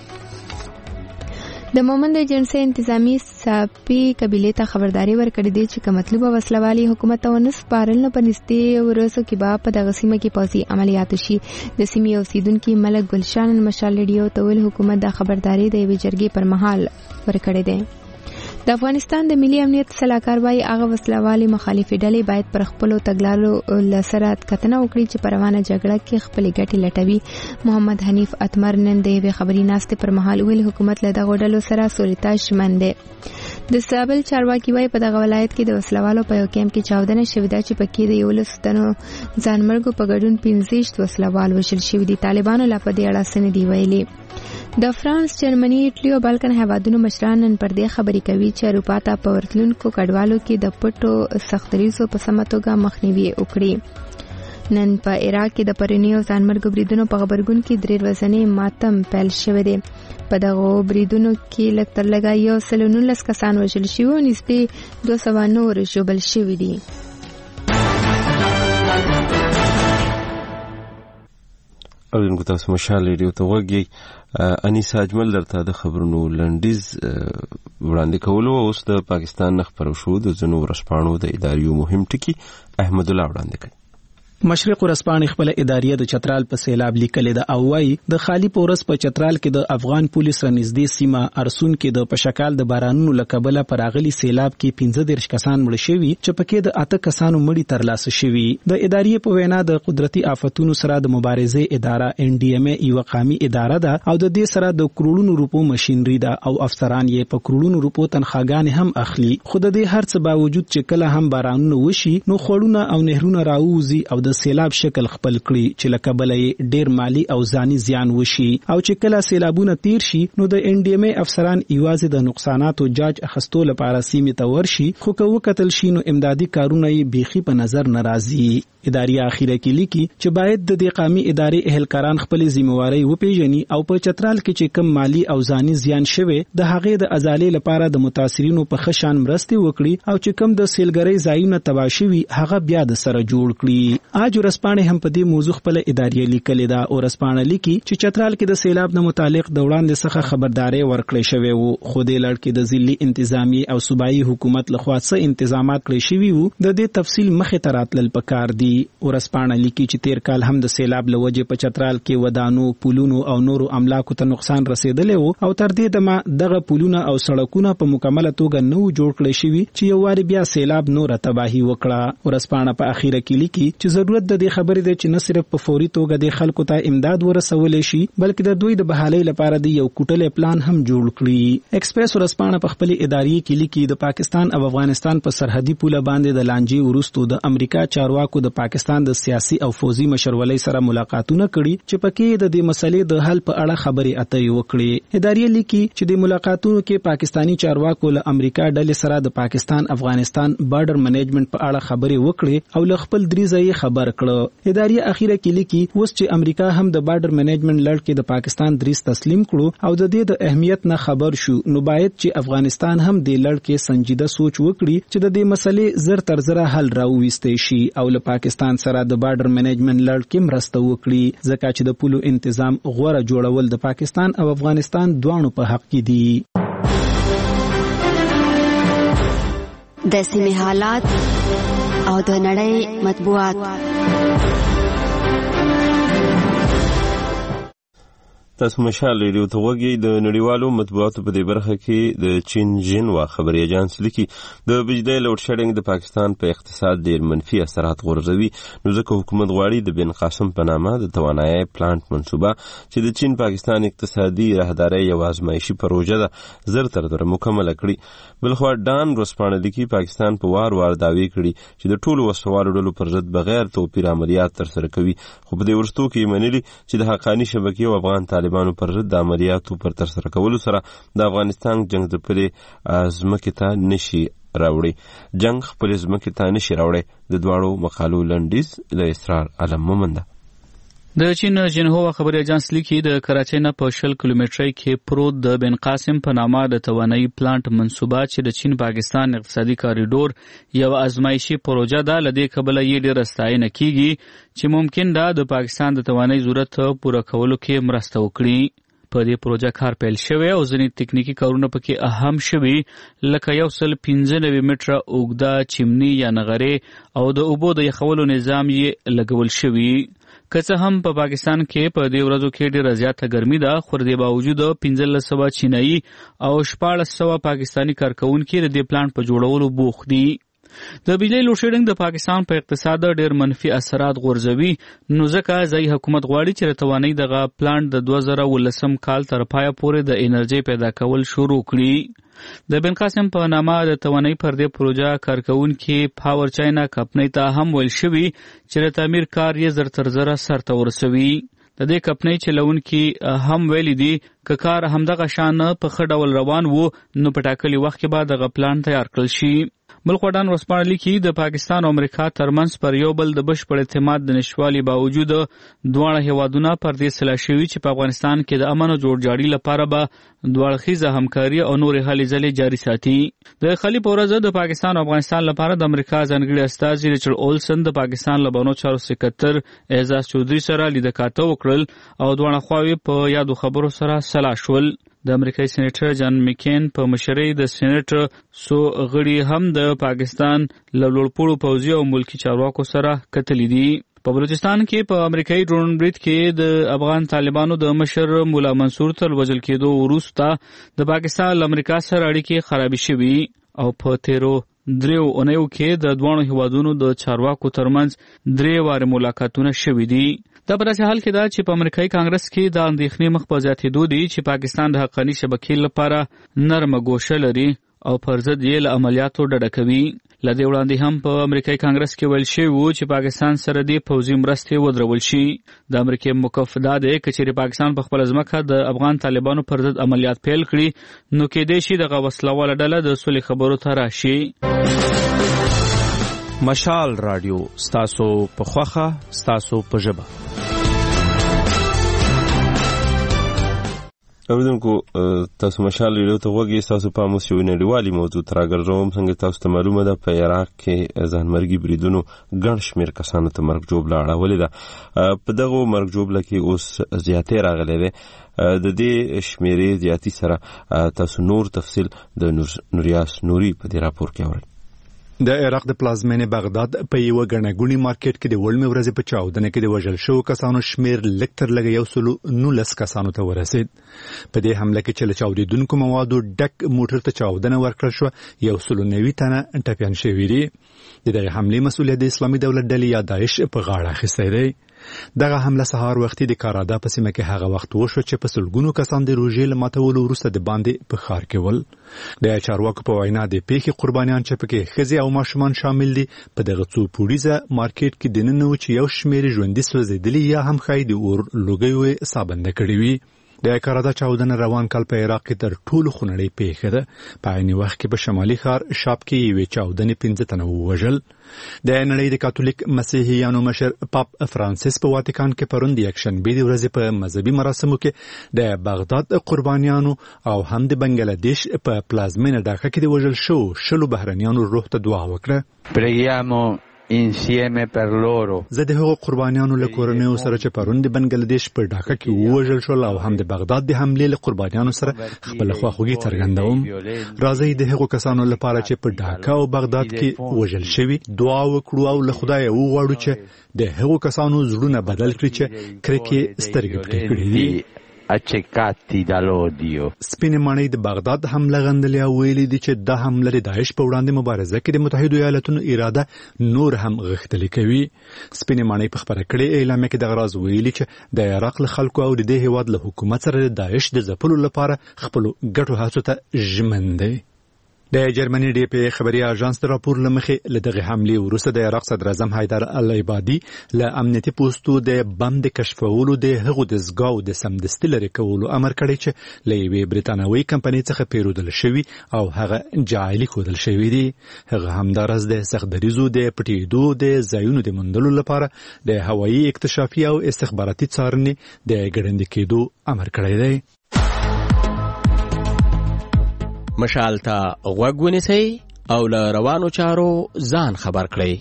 د مومند ایجنسی انتظامی ساپی قبیلې ته خبرداري ورکړې ده چې کوم مطلوبه وسلوالي حکومت ته ونس پارل نه پنځتي ورسو کې با په دغه سیمه کې پوځي عملیات شي. د سیمې اوسیدونکو ملک ګلشان مشال ریډیو ته ویل حکومت د خبرداري د یوې جرګې پر مهال ورکړې ده. د افغانستان د ملي امنیت سلاکار وايي هغه وسلوالي مخالفي ډلې باید پر خپل تګلارو لسره کتنه وکړي چې په روانه جګړه کې خپل ګټې لټوي. محمد حنیف اتمر نن د یوې خبري ناستې پر مهال ویل حکومت له دغه ډلو سره سولتا شمن دی. د سابل چارواکي وايي په دغه ولایت کې د وسلوالو په یو کیمپ کې چاودنه شوې ده چې پکې د یولس تنو ځانمرګو په ګډون پنځه وسلوال وشل شوي دي. طالبانو لا په دې اړه څه نه دی ویلي. د فرانس، جرمني، ایټالي او بالکن هیوادونو مشران نن پر دې خبرې کوي چې اروپا ته په ورتلونکو کډوالو کې د پټو سختریزو په سمه توګه مخنیوي وکړي. نن په عراق کې د پرونی او ځانمرګو بریدونو په خبرګون کې درې ورځې ماتم پیل شوی دی. په دغه بریدونو کې لږ تر لږه یو سل نولس کسان وژل شوي او نږدې دوه سوه نور ژوبل شوي دي. اوریدونکو تاسو مشال ریډیو ته وګورئ. انیسا اجمل درته د خبرونو لنډیز وړاندې کولو. اوس د پاکستان نه خبرو شو د ځینو ورځپاڼو د اداریو مهم ټکي احمد الله وړاندې کوي. مشرق ورځپاڼې خپل اداریه د چترال په سیلاب لیکلې ده او وايي د خالی پورس په چترال کې د افغان پولیس رنځدې سیمه ارسون کې د پشکال د بارانونو لکبله پراغلي سیلاب کې پنځه دېرش کسان مړ شوي چې پکې د اته کسانو مړي ترلاسه شوي. د اداریه په وینا د قدرتي آفتونو سره د مبارزې اداره ان ډي ام ای یو قامي اداره ده او د دې سره د کروڑونو روپو ماشينري ده او افسران یې په کروڑونو روپو تنخواګانې هم اخلي. خو د دې هرڅ باوجود چې کله هم بارانونه وشي نو خړونه او نهرونه راوځي او د سیلاب شکل خپل کړي چې لکه بلې ډیر مالی او ځاني زیان وشي او چې کله سیلابونه تیر شي نو د ان ډي ام ای افسران ایوازي د نقصاناتو جاج اخستو لپاره سیمه ته ورشي خو که وکتل شي نو امدادي کارونه یې بيخي په نظر ناراضي. اداري اخیره کې لیکي چې باید د دې قامي ادارې اهلکاران خپل ذمہواری وپیژني او په چترال کې چې کم مالی او ځاني زیان شوه د هغه د ازالې لپاره د متاثرینو په خشان مرستې وکړي او چې کم د سیلګری ځایونه تباشوي هغه بیا د سره جوړ کړي. اج ورسپانې هم په دې موضوع خپل اداري لیکلې ده او ورسپانې لیکي چې چترال کې د سیلاب نه متعلق د وړاندې څخه خبرداري ورکړې شوی وو خو د لړ کې د ضلعي انتظامی او صوبایي حکومت لخوا څه تنظیمات کړی شوی وو د دې تفصیل مخه تراتل پکار دي. ورسپانه لیکي چې تیر کال هم د سیلاب لوجه په چترال کې ودانو پولونو او نورو املاکو ته نقصان رسیدلی وو او تر دې دمه دغه پولونه او سړکونه په مکمله توګه نو جوړ کړی شوی چې یو واری بیا سیلاب نور تباہی وکړه. ورسپانه په اخیره کې لیکي چې ضروري ضرورت د دې خبرې دی چې نه صرف په فوري توګه د خلکو ته امداد ورسول شي بلکې د دوی د بحالۍ لپاره د یو کوټلې پلان هم جوړ کړي. ایکسپریس ورځپاڼه په خپل اداري کې لیکي د پاکستان او افغانستان په سرحدي پوله باندې د لانجې وروسته د امریکا چارواکو د پاکستان د سیاسي او فوزي مشرولۍ سره ملاقاتونه کړي چې پکې د دې مسلې د حل په اړه خبرې اترې وکړي. اداري لیکي چې د ملاقاتونو کې پاکستانی چارواکو له امریکا ډلې سره د پاکستان افغانستان بارډر منیجمنت په اړه خبرې وکړي او له خپل دریځه یې خبر کړ. اداري اخیره کې لیکي اوس چې امریکا هم د بارډر منیجمنت لړ کې د پاکستان دریځ تسلیم کړو او د دې د اهمیت نه خبر شو نو باید چې افغانستان هم د لړ کې سنجیده سوچ وکړي چې د دې مسلې زر تر زره حل راوويستې شي او له پاکستان سره د بارډر منیجمنت لړ کې مرسته وکړي ځکه چې د پولو تنظیم غوړه جوړول د پاکستان او افغانستان دواړو په حق کې دي. د سیمې حالات او د نړۍ مطبوعات. تاسو مشال ریډیو ته وګورئ. د نړیوالو مطبوعاتو په دې برخه کې د چین جنوا خبري اژانس لیکي د بجلی لوډ شیډینګ د پاکستان په اقتصاد ډېر منفي اثرات غورځوي نو ځکه حکومت غواړي د بن قاسم په نامه د توانایي پلانټ منصوبه چې د چین پاکستان اقتصادي راهداري یو ازمایشي پروژه ده زر تر زر مکمل کړي. بلخوا ډان روسپانه لیکي پاکستان په وار وار داوی کړي چې د ټولو وسوالو ډلو پر ضد بغیر توپیر عملیات تر سره کوي خو په دې ورستو کې منلي چې د حقاني شبکې او افغان طالبانو پر ضد د عملیاتو پر تر سره کولو سره د افغانستان جنگ د پرې ازمکه ته نشي راوړي جنگ خپل ازمکه ته نشي راوړي. د دواړو مقالو لنډیز له اسرار علم مومنده. د چین جنهوا خبري اژانس لیکي د کراچۍ نه په شل کیلومترۍ کې پروت د بن قاسم په نامه د توانایي پلانټ منصوبه چې د چین پاکستان اقتصادي کاریډور یو ازمایشي پروژه ده لدې قبل یې ډېر ستاینه کیږي چې ممکن ده د پاکستان د توانایي ضرورت پوره کولو کې مرسته وکړي. په دې پروژه کار پیل شوی او ځینې تکنیکی کارونه پکې اهم شوي لکه یو سل پنځه نوي متره اوږده چمنی یا نغرې او د اوبو د یخولو نظام یې لګول شوی. که څه هم په پاکستان کې په دې ورځو کې ډېره زیاته ګرمي ده خو د دې باوجود پنځلس سوه چینایي او شپاړس سوه پاکستاني کارکوونکي د دې پلانټ په جوړولو بوخت دي. د بجلی لوډ شیډینګ د پاکستان په اقتصاد ډېر منفي اثرات غورځوي نو ځکه ځای حکومت غواړي چې د توانایي دغه پلانټ د دوه زره ولسم کال تر پایه پورې د انرژي پیدا کول شروع کړي. د بن قاسم په نامه د توانایي پر دې پروژه کارکوونکي پاور چاینا کمپنۍ ته هم ویل شوي چې د تعمیر کار یې زر تر زره سرته ورسوي. د دې کمپنۍ چلونکي هم ویلي دي که کار همدغه شان په ښه ډول روان وو نو په ټاکلي وخت کې به دغه پلانټ تیار کړل شي. بلخوډان ورسپانه لیکي د پاکستان او امریکا ترمنځ پر یو بل د بشپړ اعتماد د نشوالي باوجود دواړه هیوادونه پر دې سلا شوي چې په افغانستان کې د امن او جوړجاړي لپاره به دواړخیزه همکاري او نورې هلې ځلې جاري ساتي. د خلیج په ورځ د پاکستان او افغانستان لپاره د امریکا ځانګړي استازي ریچارډ اولسن د پاکستان له بانو چارو سکرټر اعزاز چودھری سره لیدکاته وکړل او دواړه خواوې په یادو خبرو سره سلا شول. د امریکایي سېنیټر جان مکین په مشرۍ د سېنیټ څو غړي هم د پاکستان له لوړپوړو پوځي او ملکي چارواکو سره کتلي دي. په بلوچستان کې په امریکایي ډرون برید کې د افغان طالبانو د مشر مولا منصور تر وژل کېدو وروسته د پاکستان له امریکا سره اړیکې خرابې شوي او په تیرو دریو اونیو کې د دوانو هیوادونو د چارواکو ترمنځ درې واره ملاقاتونه شوي دي. دا په داسې حال کې ده چې په امریکایي کانګرس کې د اندېښنې مخ په زیاتېدو دي چې پاکستان د حقاني شبکې لپاره نرمه ګوشه لري او پر ضد یې له عملیاتو ډډه کوي. له دې وړاندې هم په امریکایي کانګرس کې ویل شوي وو چې پاکستان سره دې پوځي مرستې ودرول شي. د امریکې موقف دا دی که چېرې پاکستان په خپله ځمکه د افغان طالبانو پر ضد عملیات پیل کړي نو کېدای شي دغه وسلواله ډله د سولې خبرو ته راشي. مشال رادیو ستاسو په خوخه ستاسو په ژبه. اوریدونکو تاسو مشال ریډیو ته وګورئ. تاسو په موږ یو نړیوالي موضوع تراګرځوم. څنګه تاسو ته معلومه ده په عراق کې ځانمرګي بریدونو ګڼ شمېر کسانو ته مرګ جوړه اړولې ده. په دغه مرګ جوړه کې اوس زیاتې راغلې ده. د دې شمیرې زیاتی سره تاسو نور تفصیل د نوریاس نوري په دې راپور کې اورئ. د عراق د پلازمینې بغداد په یو غنګونی مارکیټ کې د وړمې ورځې په چاودنه کې د وژل شو کسانو شمیر لږ تر لږه یو سلو نولس کسانو ته ورسید. په دې حمله کې چې له چاودېدونکو موادو ډک موټر ته چاودنه ورکړل شو یو سلو نوي تنه ټپیان شوي دي. د دغه حملې مسؤلیت د اسلامي دولت ډلې یا داعش په غاړه اخیستی دی. دغه حمله سهار وختي د کارادا په سیمه کې هغه وخت وشو چې په سلګونو کسان د روژې له ماتولو وروسته د باندې په ښار کې ول. د چارواکو په وینا د پیښې قربانیان چې پکې ښځې او ماشومان شامل دي په دغه څو پوړیزه مارکیټ کې دننه و چې یو شمېر ژوندي سوځېدلي یا هم ښایي د اور لوګیو سابنده کړي وي. د کارادا چاودنه روان کال په عراق کې تر ټولو خونړۍ پیښه ده. په عین وخت کې په شمالي ښار شاب کې یوې چاودنې پنځه تنه ووژل. د نړۍ د کاتولیک مسیحیانو مشر پاپ فرانسیس په واتیکان کې پرون د یکشنبې د ورځې په مذهبي مراسمو کې د بغداد قربانیانو او هم د بنگلاديش په پلازمینه ډاکا کې د وژل شو شلو بهرنیانو روح ته دعا وکړه. پریګیامو insieme per loro. زه د هغو قربانیانو له کورنیو سره چې پرون د بنگلاديش په ډاکا کې ووژل شول او هم د بغداد د حملې له قربانیانو سره خپل خواخوږي څرګندوم. راځي د هغو کسانو لپاره چې په ډاکا او بغداد کې وژل شوي دعا وکړو او له خدای وغواړو چې د هغو کسانو زړونه بدل کړي چې کرکې سترګې پټې کړې دي. اچکاتی دالودیو سپینې ماڼۍ د بغداد حمله غندلې او ویلي دي چې دا حمله د داعش په وړاندې مبارزه کې د متحده ایالاتونو اراده نور هم غښتلې کوي. سپینې ماڼۍ په خبره کړې اعلامیه کې دغه راز ویلي چې د عراق له خلکو او د دې هیواد له حکومت سره د داعش د ځپلو لپاره خپلو ګټو هڅو ته ژمن دی. د جرمني ډي پی خبري اژانس د راپور لمخې له دغه حملې وروسته د عراق صدر اعظم حیدر العبادي له امنیتي پوسټو د بم د کشفولو د هغو د زګاو د سمدستي لري کولو امر کړی چې له یوې برتانوي کمپنۍ څخه پیرودل شوی او هغه جعلي کودل شوی دی. هغه همدارس د سختدریزو د پټېدو د ځایونو د موندلو لپاره د هوایي اکتشافي او استخباراتي څارنې د ګړندې کېدو امر کړی دی. مشال ته غوږ ونیسئ او له روانو چارو ځان خبر کړئ.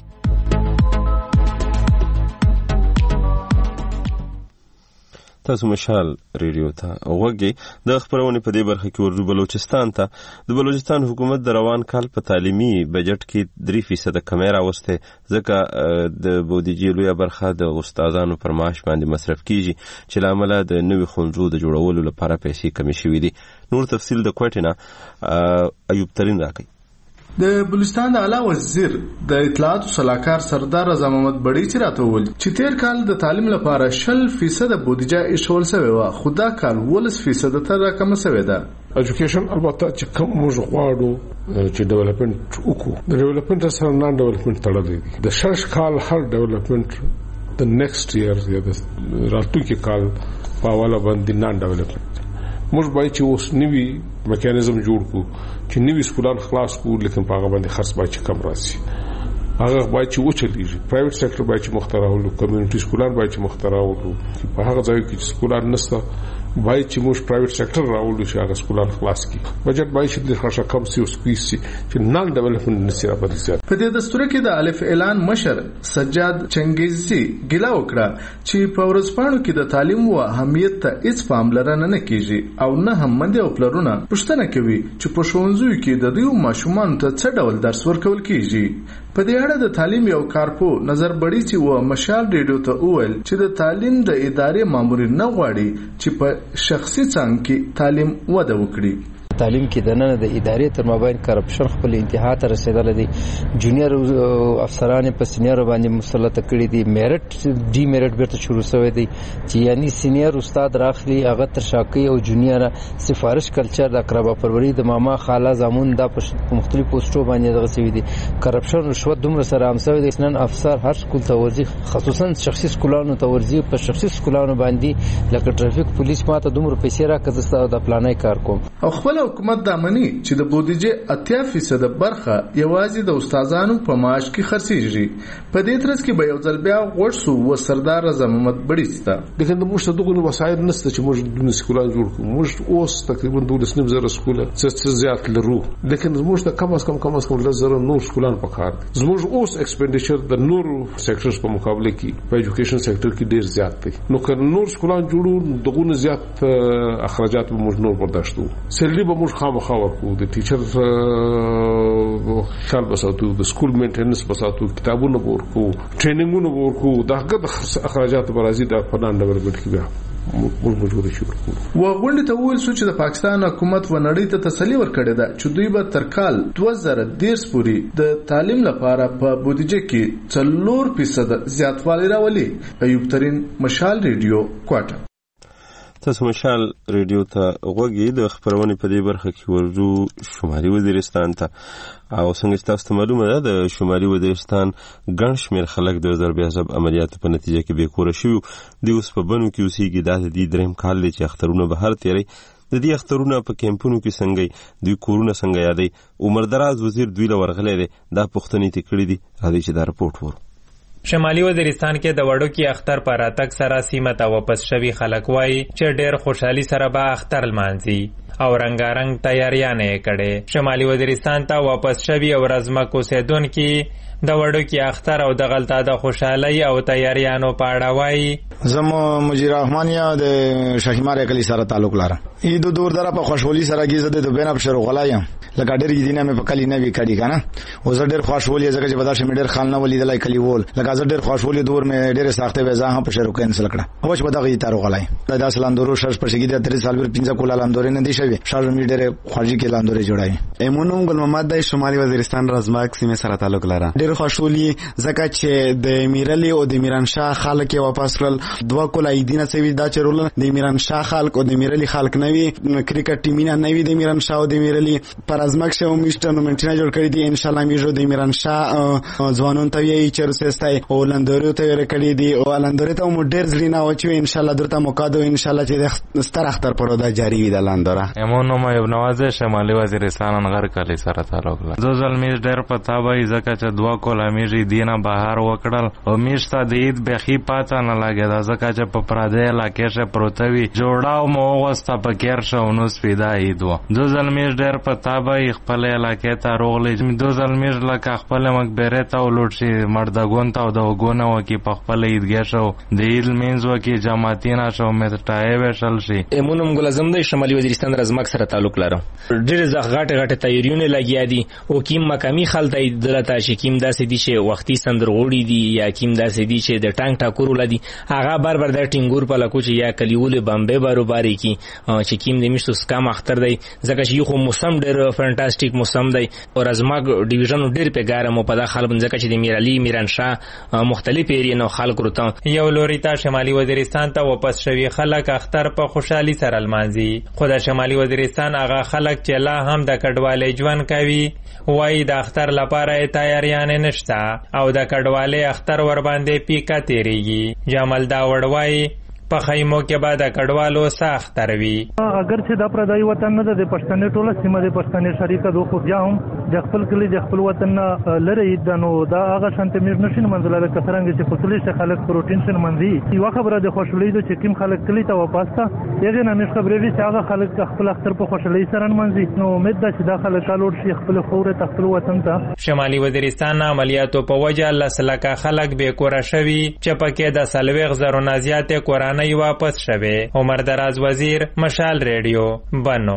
تاسو مشال ریډیو ته غوږی. د خبرونې په دې برخه کې ورجو بلوچستان ته د بلوچستان حکومت د روان کال په تعلیمي بجټ کې درې فیصد کمی راوسته ځکه د بودیجې لویه برخه د استادانو پر معاش باندې مصرف کیږي چې لامل د نوي ښوونځو د جوړولو لپاره پیسې کمی شوې دي. نور تفصیل د کوټې نه ایوب ترین راکړي. د بلوچستان د اعلی وزیر د اطلاعات او سلاکار سردار رضا محمد بړی چې راته وویل چې تیر کال د تعلیم لپاره شل فیصد بودیجه ایښول شوې وه خو دا کال ولس فیصد ته راکمه شوې ده. ایجوکیشن البته چې کوم موږ غواړو چې ډیولپمنٹ وکړو د ډیولپمنٹ سره نان ډیولپمنٹ تړلی دی. د شش کال هر ډیولپمنٹ د نیکسټ ایئر یا د راتلونکي کال په حواله باندې نان ډیولپمنٹ موږ باید چې اوس نوي میکانیزم جوړ کړو چې نوي سکولان خلاص کړو لیکن په هغه باندې خرڅ باید چې کم راشي. هغه باید چې وچلېږي. پرایویټ سېکټر باید چې مخترع وکړو. کمیونټي سکولان باید چې مخترع وکړو. په هغه ځای کې چې سکولان نشته باید چې موږ پرایویټ سېکټر راوړو چې هغه سکولان خلاص کړي. بجټ باید چې د خرڅه کم سي او سپیس چې نان ډیولپمنټ نشي راپدې زیات. په دې دستور کې د الف اعلان مشر سجاد چنګیزي ګیلا وکړه چې په ورځپاڼو کې د تعلیم او اهمیت ته هیڅ پاملرنه نه کیږي او نه هم مندي او پلرونه پوښتنه کوي چې په ښوونځیو کې د دوی ماشومان ته څه ډول درس ورکول کیږي. په دې اړه د تعلیم یو کارپو نظر بړی چې و مشال ریډیو ته وویل چې د تعلیم د ادارې مامورین نه غواړي چې په شخصي څنګه کې تعلیم وده وکړي. تعلیم کې د نن د ادارې تر مابین کرپشن خپل انتها ته رسیدل دي. جونیئر افسران په سینیئر باندې مسلط کړي دي. میرټ ډي میرټ بیرته شروع شوی دی چې یعنی سینیئر استاد راخلي هغه تر شاکي او جونیئر سفارش کلچر د اقربا پروری د ماما خاله زمون د مختلف پوسټو باندې دغه سوي دي. کرپشن رشوت دومره سره هم شوی دی نن افسر هر سکول ته ورځي خصوصا شخصي سکولانو ته ورځي. په شخصي سکولانو باندې لکه ټرافیک پولیس ماته دومره پیسې راکړه د پلانای کار کوم. او خپل حکومت دا مني چې د بودیجې اتیا فیصد برخه یوازې د استادانو په معاش کې خرڅېږي. په دې ترڅ کې به یو ځل بیا غوړ سو و سردار رضا محمد بړی ستا لیکن موږ ته دغه وسایل نشته چې موږ د سکولان جوړ کړو. موږ اوس تقریبا دولس نیم زره سکول څه زیات لرو لیکن موږ ته کم از کم کم از کم لزر نور سکولان پکار دي. زموږ اوس ایکسپنډیچر د نور سېکټرز په مقابله کې په ایجوکیشن سېکټر کې ډیر زیات دی. نو که نور سکولان جوړو دغه زیات اخراجات به موږ نور برداشت وو. سیلري به موږ خامخا ورکو د ټیچر خیال بساتو د سکول مینټیننس بساتو کتابونه ورکو ټریننګونه ورکو دغه اخراجات برازي د فنان ډیولپمنٹ کې بیا موږ موجوده شو وغونډه ته ویل سو چې د پاکستان حکومت و نړۍ ته تسلی ورکړې ده چې دوی به تر کال دوه زره دېرش پورې د تعلیم لپاره په بودیجه کې څلور فیصد زیاتوالی راولي. ایوب ترين، مشال ریډیو، کوټه. تاسو مشال ریډیو ته غوږی د خبرونه په دې برخه کې ورجو شمالي وزیرستان ته او څنګه تاسو ته معلومه ده د شمالي وزیرستان ګڼ شمېر خلک د ضربې عذاب عملیاتو په نتیجه کې بیکوره شوي دي. اوس په بنو کې اوسېږي. دا د دې درېیم کال دی چې اخترونه بهر تیری. د دې اخترونه په کیمپونو کې څنګه دوی کورونه څنګه یادي. عمر دراز وزیر دوی له ورغلې دی دا پوښتنې ته کړې دي. راځي چې دا رپورټ ورو. شمالي وزیرستان کې د وړو کې اختر پر راتګ سره سیمه ته واپس شوي خلک وایي چې ډېر خوشحالي سره به اختر لمانځي او رنگارنګ تیاریانې کړي. شمالي وزیرستان ته واپس شوي او رزمک اوسېدونکي د وړو کې اختر او د غلطه د خوشحالي او تیاریانو په اړه وایي. زمو مجیر رحمان یا د شاهمار کلی سره تعلق لرم. عید دور دره په خوشحالي سره کیزه د بینب شروع غلایم لکه ډېر دینه مې په کلی نه وی کړي کنه او زه ډېر خوشحالي ځکه چې بدل شم ډېر خال نه ولیدلای کلی وول لکه زه ډېر خوشحالي دور مې ډېر ساخته وځه هم په شروع کینسل کړه اوس به دغه تارو غلای دا سلاندورو شش پرشګی د تر سال ور پنځه کولا لاندورې نه دي شوی شاړ مې ډېر خوږی کې لاندورې جوړای. ایمونو ګل محمد د شمالي وزیرستان رزماک سیمه سره تعلق لري. ډېر خوشحالي ځکه چې د میرلی او د میران شاه خلک واپس کړل دوه کولا ایدینه سوي دا چرول د میران شاه خلک او د میرلی خلک نوي کرکټ ټیمینه نوي د میران شاه او د میرلی پر ازمک شه مونږ جوړ کړی دي. ان شاء الله میجو د میران شاه ځوانون ته یې چرسستای او لندورو ته ورکړی دي او لندورو ته مو ډېر ځلینا او چې ان شاء الله درته موقع ان شاء الله چې ستر اختر پرودا جاری وي د لندوره. امونو ما یو نوازه شمالي وزیرستان انغر کلی سره تعلق لري. زو زلمی ډېر پتا وای ځکه چې دوا کوله میږي دینه بهر وکړل او میشته د عید بخي پاته نه لګي دا ځکه چې په پردې علاقې شه پروتوي جوړاو مو وسته په کېر شو نو سپیدا عید و. زو زلمی ډېر پتا وای خپل علاقې ته روغلې دو زلمی لکه خپل مقبره ته ولوټ شي مردګون ته د وګونه وکي په خپل عیدګاه شو د عید مینځ وکي جماعتینا شو مټای وشل شي. امونم ګلزم د شمالي وزیرستان رزمک سره تعلق لري. ډېر زغاټه غټه تیاریونه لګیا دي او کیم مقامی خلک دلته شي کیم داسې دي چې وختي سندرغوړي دي یا کیم داسې دي چې د ټانک ټاکور ولدي هغه بار بار د ټینګور په لکو چې یا کلیول بمبه باروباري کی چې کیم د میشتو سکام اختر دی ځکه چې یو موسم ډېر فانټاستیک موسم دی او رزمک ډیویژن ډېر په ګارم په دغه خلک ځکه چې د میرعلی میران شاه مختلف ایرینو خلک ورته یو لوري ته شمالي وزیرستان ته واپس شوي خلک اختر په خوشحالي سره لمانځي. خو د شمالي وزیرستان هغه خلک چې لا هم د کډوالۍ ژوند کوي وایي د اختر لپاره تیاریانې نشته او د کډوالۍ اختر ور باندې پیکا تیریږي. جمال داوړ وایي په خیمو کې به د کډوالو سخت تروي. اگر چې د پردای وطن نه د پښتنې ټوله سیمه د پښتنې شریکه دوه خو بیا هم د خپل کلی د خپل وطن لري د نو دا هغه شانت میر نشین منځله د کثرنګ چې فصلي څخه خلک پروتین شن منځي یو خبره د خوشحالي د چې کوم خلک کلی ته واپس تا یغه نه مش خبرې وی چې هغه خلک خپل اختر په خوشحالي سره منځي نو امید ده چې دا خلک کالوډ شي خپل خوره خپل وطن ته. شمالي وزیرستان عملیاتو په وجه لسلکه خلک به کور شوي چې پکې د سلويغ زرو نازیات قرآن ای واپس شوه. عمر دراز وزیر، مشال ریډیو، بنو.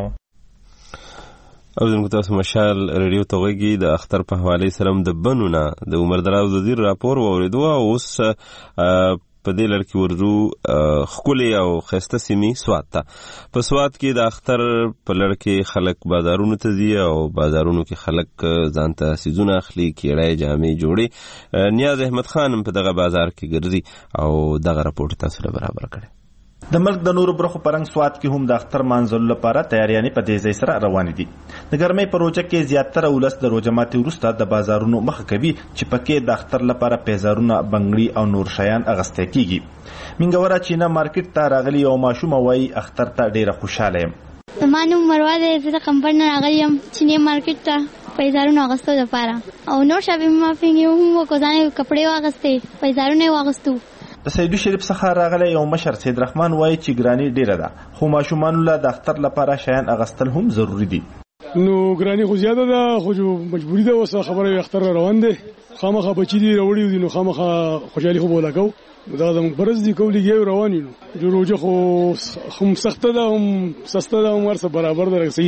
او زموږ تاسو مشال ریډیو ته غوږی د اختر په حواله سره د بنو نه د عمر دراز وزیر راپور واوریدو او اوس په دې لړ کې ورجو خولي او خسته سیمې سوات ته. په سوات کې د اختر په لړ کې خلک بازارونو ته ځي او بازارونو کې خلک ځان ته سیزونه اخلي کېړای جامې جوړي. نیاز احمد خان په دغه بازار کې ګرځي او دغه راپورټ تاسو سره برابر کړي. د ملک د نورو برخو پرنګ سوات کې هم د اختر مانځلو لپاره تیاریانې په تیزۍ سره روانې دي. د ګرمۍ په روجه کې زیاتره ولس د روژه ماتي وروسته د بازارونو مخه کوي چې پکې د اختر لپاره پیزارونه بنګړي او نور شیان اغوستل کیږي. منګوره چینه مارکیټ ته راغلی او ماشومه وایي اختر ته ډیره خوشاله یم. زما نوم مروه دی، زه د کمپن نه راغلی یم چینه مارکیټ ته پیزارونه اغوستو لپاره او نور شاپینګ ماپینګ هم وکړو، ځانې کپړې واغستې پیزارونه یې واغستو. د سیدو شریف څخه راغلی یو مشر سید رحمان وایي چې ګراني ډیره ده خو ماشومانو له د اختر لپاره شیان اغوستل هم ضروری دي. نو ګراني خو زیاده ده خو مجبوری ده اوس خبره اختر روان دی خامخا بچی دی وروړي دي نو خامخا خوشالي خو بولا کو دا زموږ برز دي کولیږي رواني نو جوړوجه خو هم سخته ده هم سسته ده هم ورسره برابر ده صحیح ده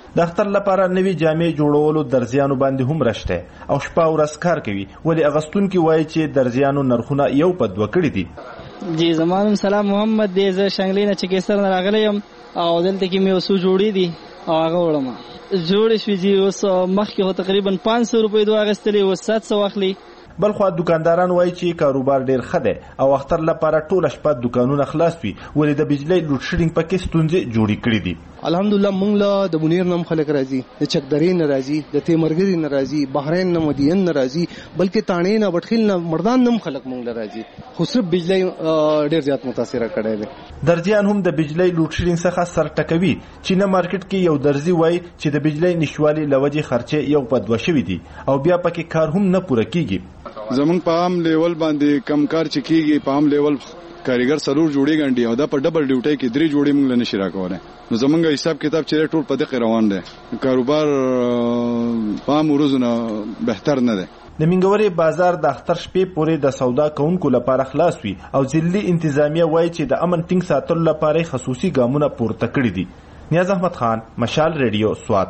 د اختر لپاره نوي جامې جوړولو درزیانو باندې هم رشته او شپه ورځ کار کوي، ولې اغستونکي وایي چې درزیانو نرخونه یو په دوه کړي دي. جی زمانم سلام محمد دی، زه شنګلې نه چکېستر نه راغلی یم او دلته کې مې اوسو جوړې دي او هغه وړم جوړې شوې دي. اوس مخکې خو تقریبا پانچ سو روپۍ دوه اخیستلې، اوس سات سو اخلي. بلخوا دکانداران وایي چې کاروبار ډیر ښه دی او اختر لپاره ټوله شپه دکانونه خلاص وي، ولې د بجلی لوډ شیډینګ پکې ستونزې جوړې کړې دي. الحمدلله مونږ له د منیر نم خلک راځي، د چکدرې نه راځي، د تیمرګری نه راځي، بحرین نه مدین نه راځي، بلکې تانې نه بټخیل نه مردان نم خلک مونږ له راځي، خو صرف بجلی ډیر زیات متاثر کړی دی. درزیان هم د بجلی لوډ شیډینګ څخه سر ټکوي چې نه مارکیټ کې یو درزي وایي چې د بجلی نشوالي لوجې خرچې یو په دوه شوي دي او بیا پکې کار هم نه پوره کیږي. زمونږ په عام لیول باندې کم کار چې کیږي، په عام لیول کاریګر سلور جوړې غنډي او دا په ډبل ډیوټي کې درې جوړې موږ له نشي راکوله. نو زمونږ حساب کتاب چې ټول په دغه روان دی، کاروبار په عام ورځونه بهتر نه دی. د منګوري بازار د اختر شپې پورې د سودا کوونکو لپاره خلاص وي او ځلي انتظامیه وایي چې د امن ټینګ ساتلو لپاره خصوصي ګامونه پورته کړي دي. نیاز احمد خان، مشال ریډیو، سوات.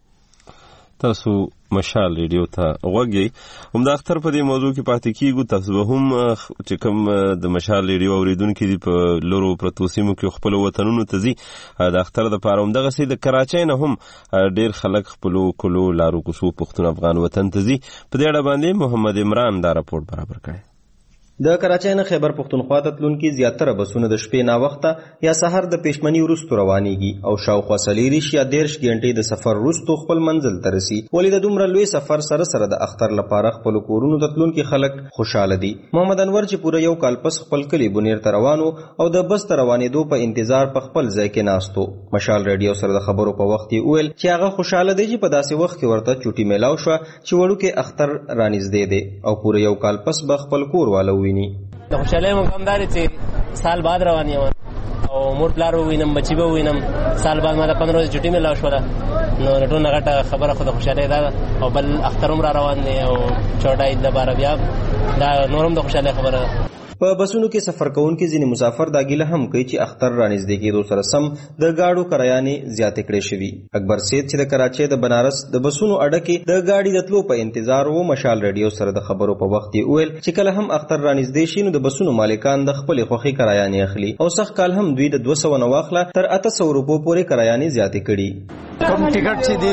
تاسو مشال ریډیو ته غوږی هم د اختر په دې موضوع کې پاتې کیږو. تاسو به هم چې کوم د مشال ریډیو اوریدونکو دي په لورو پرتو سیمو کې خپل وطنونو ته ځي د اختر د پاره هم دغه سي د کراچۍ نه هم ډیر خلک خپل کلو لارو کوسو پښتون افغان وطن ته ځي. په دې اړه باندې محمد عمران دا راپورټ برابر کړی. د کراچۍ نه خیبر پښتونخوا ته تلونکي زیاتره بسونه د شپې نا وخته یا سحر د پېشمنی وروسته روانېږي او شاوخوا څلېرویشت یا دېرش غنټې د سفر وروسته خپل منزل ته رسي. ولې د دومره لوی سفر سره سره د اختر لپاره خپلو کورونو ته تلونکي خلک خوشحاله دي. محمد انور چې پوره یو کال پس خپل کلي بونیر ته روان او د بس ته روانېدو په انتظار په خپل ځای کې ناست و. مشال ریډیو سره د خبرو په وخت یې وویل چې هغه خوشحاله دی چې په داسې وخت کې ورته چوټي میلاو شوه چې وړوکی اختر رانږدې دی او پوره یو کال پس به خپل کور والا وویني. د خوشحالۍ مقام دا دی چې سال بعد روان یم او مور پلار ووینم، بچي به ووینم. سال بعد ما ته پندرہ ورځې چټي میلاو شوله، نو د ټول نه غټه خبره خو د خوشحالۍ دا ده. او بل اختر هم را روان دی او چوټه عید لپاره بیا دا نور هم د خوشحالۍ خبره ده. په بسونو کې سفر کوونکي ځینې مسافر دا ګیله هم کوي چې اختر رانږدې کېدو سره سم د ګاډو کرایانې زیاتې کړې شوي. اکبر سید چې د کراچۍ د بنارس د بسونو اډه کې د ګاډي د تلو په انتظار و، مشال ریډیو سره د خبرو په وخت یې وویل چې کله هم اختر رانږدې شي نو د بسونو مالکان د خپلې خوښې کرایانې اخلي او سخت کال هم دوی د دوه سوه نه واخله تر اته سوه روپو پورې کرایانې زیاتې کړي. کوم ټیکټ چې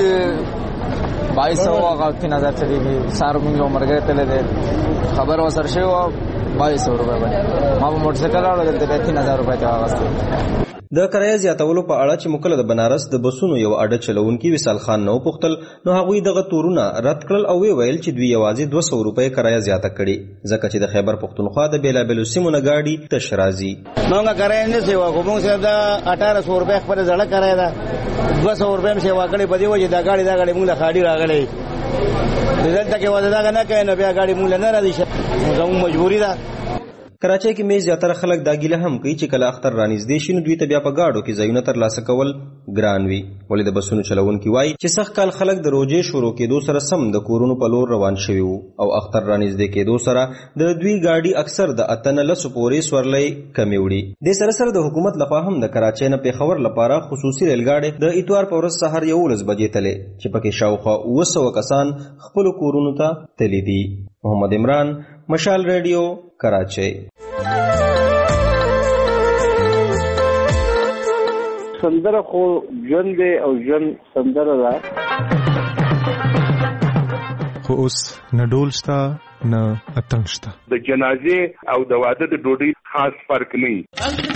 دی باییس سوه هغه تین هزار چلیږي. سهار مونږ یو ملګری تللی دی، خبر ورسره شوی وه باییس سوه روپۍ باندې، ما په موټر سایکل راوړل، دلته بیا تین هزار روپۍ ته واغستې. د کرایه زیاتولو په اړه چې مکله د بنارس د بسونو یو اډه چلوونکي وصال خان نه وپوښتل نو هغوی دغه تورونه رد کړل او ویې ویل چې دوی یوازې دوه سوه روپۍ کرایه زیاته کړې ځکه چې د خیبر پښتونخوا د بېلابېلو سیمو نه ګاډي تش راځي. مونږ کرایه نه سیوا کوو، مونږ صرف د اټاره سوه روپۍ خپله زړه کرایه ده، دوه سوه روپۍ هم سیوا کړې. په دې وجې دا ګاډي دا ګاډي مونږ له خاډي راغلی، دلته کې وضع دغه نه کوي نو بیا ګاډي مونږ له نه راځي، زموږ مجبوري ده. کراچۍ کې مې زیاتره خلک دا ګیله هم کوي چې کله اختر رانږدې شي نو دوی ته بیا په ګاډو کې ځایونه ترلاسه کول ګران وي. ولې د بسونو چلوونکي وایي چې سخت کال خلک د روژې شروع کېدو سره سم د کورونو په لور روان شوي وو او اختر رانږدې کېدو سره د دوی ګاډي اکثر د اته نه لسو پورې سورلۍ کمې وړي. دې سره سره د حکومت لخوا هم د کراچۍ نه پېښور لپاره خصوصي ریلګاډي د اتوار په ورځ سهار یولس بجې تلې چې پکې شاوخوا اووه سوه کسان خپلو کورونو ته تللي دي. محمد عمران، مشال ریډیو، کراچۍ. سندره خو ژوند دی او ژوند سندره ده، خو اوس نه ډول شته نه اتڼ شته. د جنازې او د واده د ډوډۍ خاص فرق نه وي.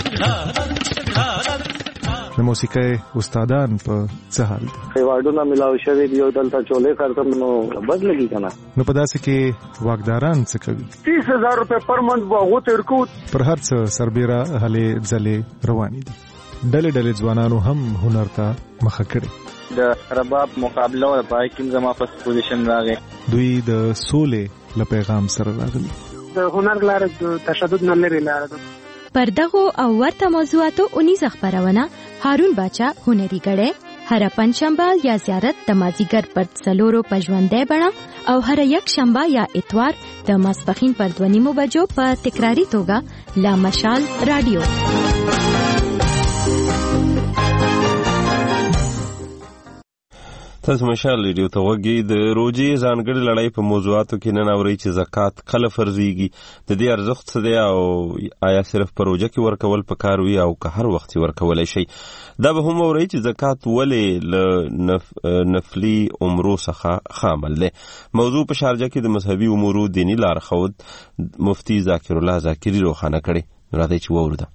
د موسیقۍ استادان په څه حال دي؟ ایوارډونه ملاو شوي دي او دلته چولې کارتم نو بد لګي که نه. نو په داسې کې واکداران څه کوي؟ تیس هزار روپۍ پر منت به هغو ته ورکوو. پر هر څه سربیره هلې ځلې روانې دي. ډلې ډلې ځوانانو هم هنر ته مخه کړې. د رباب مقابله وه، پای کې زما فست پوزیشن راغی. دوی د سولې له پیغام سره راغلي. د هنر لاره د تشدد نه لرې لاره ده. پر دغو او ورته موضوعاتو اونیزه خپرونه هارون باچا هنري ګړی هر پنځشنبه یا زیارت د مازیګر پر څلورو په ژوندۍ بڼه او هر یک شنبه یا اتوار د ماسپښین پر دوه نیمو بجو په تکراري توګه لا مشال رادیو. تاسو مشال ریډیو ته وګورئ. د روزي ځانګړي لړۍ په موضوعاتو کې نن اورئ چې زکات کله فرضیږي، د دې ارزښت څه دی او آیا صرف په روزه کې ورکول پکار وي او که هر وخت ورکولی شي. دا به هم اورئ چې زکات ولې له نف... نفلي عمرو څخه ښه عمل دی. موضوع په شارجه کې د مذهبي امورو دیني لارښود مفتي ذاکر الله ذاکري روښانه کړې. راځئ چې واورو.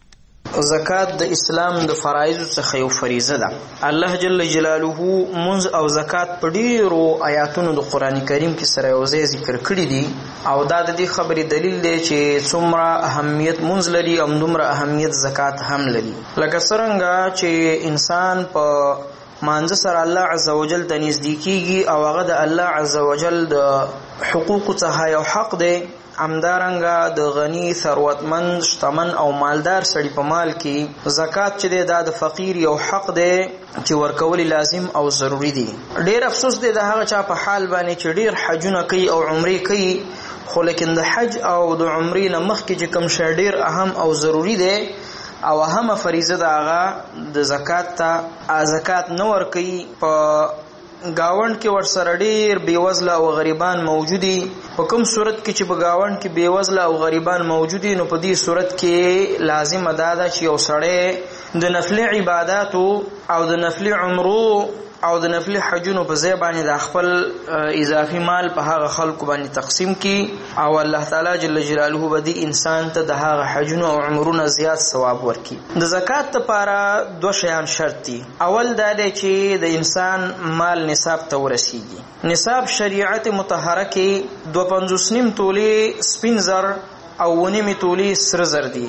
زکات د اسلام د فرایض څخه یو فریضه ده. الله جل جلاله منځ او زکات په ډیرو آیاتونو د قران کریم کې سره یو ځای ذکر کړی دي او دا د دې خبرې دلیل دی چې څومره اهمیت منځ لري او دومره اهمیت زکات هم لري. لکه څنګه چې انسان په مانځ سره الله عزوجل ته نږدې کیږي او هغه د الله عزوجل د حقوق څخه یو حق دی، همدارنګه د غنی ثروتمند شتمن او مالدار سړي په مال کې زکات چې دی دا د فقیر یو حق دی چې ورکول لازم او ضروری دی. ډیر افسوس دی د هغه چا په حال باندې چې ډیر حجونه کوي او عمرې کوي، خو لیکن د حج او د عمرې نه مخکې چې کوم شی ډیر اهم او ضروری دی او اهمه فریضه ده هغه د زکات ته زکات نه ورکوي. په گاوند کې ورسره ډیر بیوزله او غریبان موجودي. په کوم صورت کې چې په گاوند کې بیوزله او غریبان موجودي نو په دې صورت کې لازم ادا ده چې یو سړی د نفل عبادتو او د نفل عمرو او د نفل حجونو په ځای باندې د خپل اضافي مال په هغه خلکو باندې تقسیم کړي او الله تعالی جل جلاله به دې انسان ته د هغه حجونو او عمرونو زیات ثواب ورکړي. د زکات لپاره دوه شیان شرط دي. اول دا دی چې د انسان مال نصاب ته ورسیږي. نصاب شریعت مطهره کې دوه پنځوس نیم تولې سپین زر او ونیم تولې سره زر دي.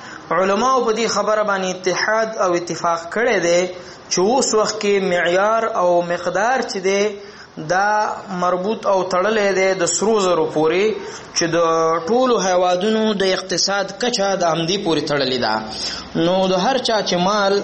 علماء په دې خبره باندې اتحاد او اتفاق کړی دی چې اوس وخت کې معیار او مقدار چې دی دا مربوط او تړلې دی د سرو زرو پورې چې د ټولو هیوادونو د اقتصاد کچه د همدې پورې تړلې ده. نو د هر چا چې مال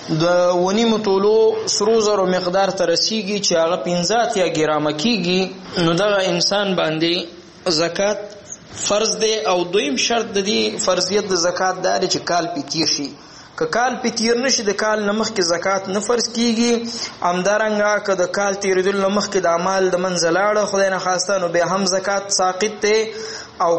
د ونیمو تولو سرو زرو مقدار ته رسیږي چې هغه پنځه اتیا ګرامه کیږي نو دغه انسان باندې زکات فرض دی. او دویم شرط د دې فرضیت د زکات دا دی چې کال پې تیر شي. که کال پې تیر نشي د کال نه مخکې زکات نه فرض کیږي. همدارنګه که د کال تیریدلو نه مخکې د اعمال د منځه لاړه خدای نخواسته نو بیا هم زکات ساقط دی. او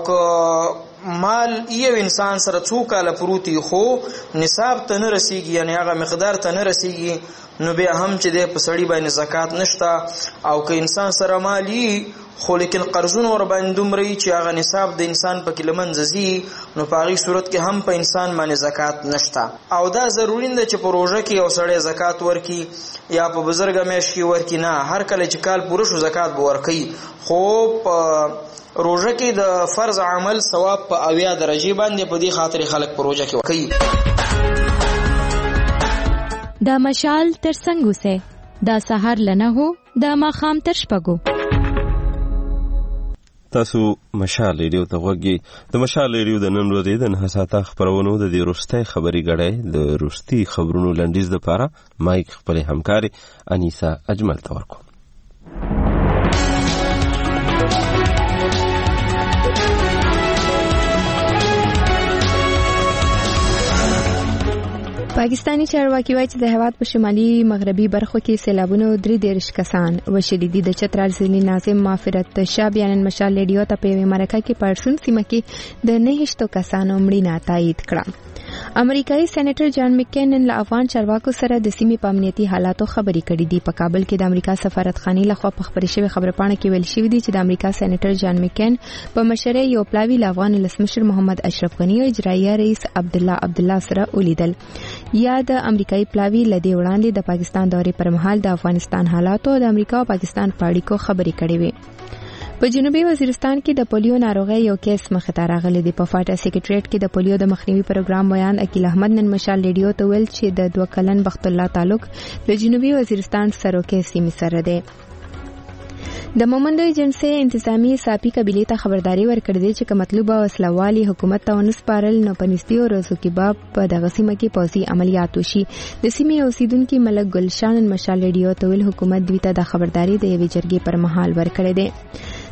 که مال یو انسان سره څو کاله پروتي خو نصاب ته نه رسیږي یعنی هغه مقدار ته نه رسیږي نو بیا هم چې دی په سړي باندې زکات نشته. او که انسان سره مالی خو لیکن قرضونه ور باندې دومره چې هغه نصاب د انسان په کې له منځه ځي نو په هغې صورت کې هم په انسان باندې زکات نشته. او دا ضروري ده چې په روژه کې یو سړی زکات ورکړي یا په بزرګه میاشت کې ورکړي. نه، هر کله چې کال پوره شو زکات به ورکوي. خو په روژه کې د فرض عمل ثواب په اویا درجې باندې په دې خاطر خلک په روژه کې ورکوي. دا مشال تر څنګ اوسئ. دا سهار لنه هو دا ماښام تر شپږو. تاسو مشال ریډیو ته وګورئ. د مشال ریډیو د نن ورځې د نه ساعته خبرونو د دې وروستۍ خبري غړې د وروستي خبرونو لنډیز لپاره مایک خپل همکاري انیسا اجمل ته ورکوم. پاکستانی چارواکي وایي چې د هېواد په شمالي مغربي برخو کې سیلابونو درې دېرش کسان وشلي دي. د چترال ضلعي ناظم معافرت شاه بیان مشال ریډیو ته په یوې مرکه کې پړسون سیمه کې د نهشتو کسانو مړینه تایید کړه. امریکایي سېنیټر جان مکین نن له افغان چارواکو سره د سیمې په امنیتي حالاتو خبرې کړې دي. په کابل کې د امریکا سفارتخانې لخوا په خبرې شوې خبرپاڼه کې ویل شوي دي چې د امریکا سېنیټر جان مکین په مشرۍ یو پلاوي له افغان ولسمشر محمد اشرف غني او اجرایه رئیس عبدالله عبدالله سره ولیدل. یا د امریکایي پلاوي لدی وړاندې د پاکستان دورې پر مهال د افغانستان حالاتو او د امریکا او پاکستان په اړیکو خبرې کړې وې. په جنوبي وزیرستان کې د پولیو ناروغۍ یو کیس مخې ته راغلی دی. په فاټا سیکریټریټ کې د پولیو د مخنیوي پروګرام بیان عقیل احمد نن مشال ریډیو ته ویل چې د دوه کلن بخت الله تعلق د جنوبي وزیرستان سروکې سیمې سره دی. د مومندوی جنسي انتظامی ساپی قبیله ته خبرداري ورکړې ده چې کوم مطلوبه وسلوالي حکومت ته ونسپارل نو په نږدې ورځو کې به په دغه سیمه کې پوځي عملیات وشي. د سیمې اوسیدونکو ملک ګلشان مشال ریډیو ته ویل حکومت دوی ته د خبرداري د یوې جرګې پر مهال ورکړې ده.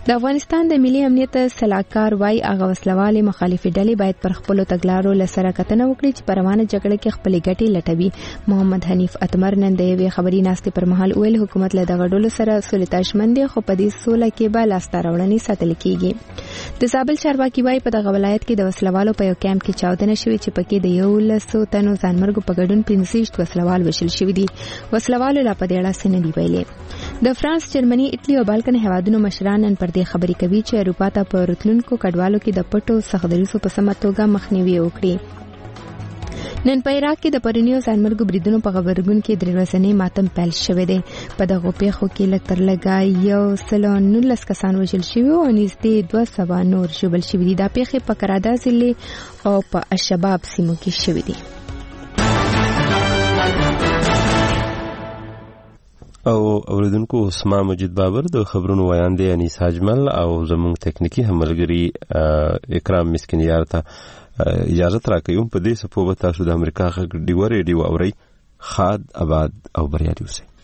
د افغانستان د ملي امنیت سلاکار وای هغه وسلواله مخالفي ډلې باید پر خپل تګلارو لسره کتنه وکړي چې پروانه جګړه کې خپل ګټې لټوي. محمد حنیف اتمر نن د یوې خبري ناستې پر مهال ویل حکومت له دغه ډلو سره سولې تاشمن دي، خو په دې سوله کې به لاسته راوړنې ساتل کیږي. د زابل چارواکي وای په دغه ولایت کې د وسلوالو په یو کیمپ کې چاودنه شوې چې پکې د یو لسو تنو ځانمرګو په ګډون پنځه وسلوال وشل شوي دي. وسلوالو لا په دې اړه څه نه دي ویلي. د فرانس، جرمني، ایټالي او بالکن هیوادونو مشران نن پر دې خبرې کوي چې اروپا ته په راتلونکو کډوالو کې د پټو سختدریسو په سمه توګه مخنیوي وکړي. نن په عراق کې د پرونیو ځانمرګو بریدونو په غبرګون کې درې ورځې ماتم پیل شوی دی. په دغه پیښو کې لږ تر لږه یو سل او نولس کسان وژل شوي او نږدې دوه سوه نور ژوبل شوي دي. دا پیښې په کرادا ضلع او په الشباب سیمو کې شوي دي. او اوریدونکو اسما مجید بابر د خبرونو ویاندې انیس اجمل او زموږ تکنیکی هملګری اکرام مسکینیار ته اجازه راکوم په دې سپوبه تاسو د امریکا غږ ډیو ریډیو اوري. خاد آباد او بریالي اوسئ.